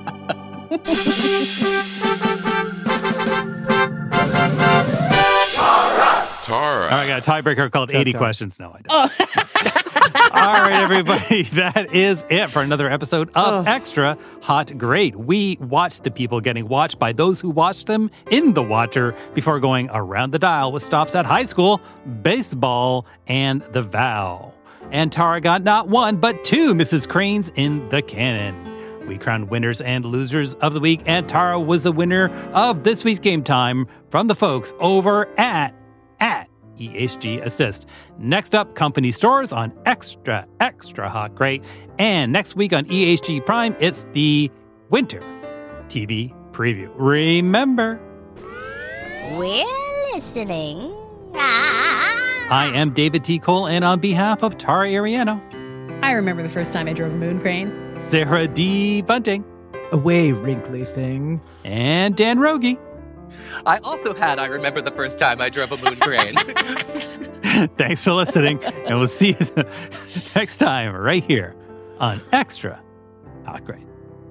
Tara. All right, I got a tiebreaker called Shut eighty down. questions. No, I don't. Oh, All right, everybody, that is it for another episode of Extra Hot Great. We watched the people getting watched by those who watched them in The Watcher before going around the dial with stops at high school, baseball, and The Vow. And Tara got not one, but two Missus Cranes in the canon. We crowned winners and losers of the week, and Tara was the winner of this week's Game Time from the folks over at, at E H G Assist. Next up, company stores on Extra, Extra Hot Great. And next week on E H G Prime, it's the Winter T V Preview. Remember, We're listening. Ah. I am David T. Cole, and on behalf of Tara Ariano, I remember the first time I drove a moon crane. Sarah D. Bunting, Away, wrinkly thing. and Dan Rogie. I also had, I remember the first time I drove a moon crane. Thanks for listening, and we'll see you next time right here on Extra Hot Great.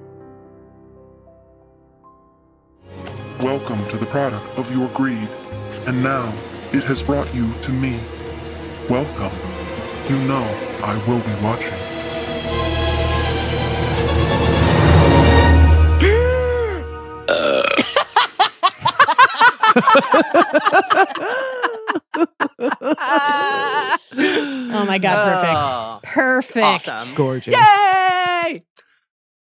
Welcome to the product of your greed, and now it has brought you to me. Welcome. You know I will be watching. Oh my God, perfect. Oh, Perfect. awesome. Gorgeous. Yay!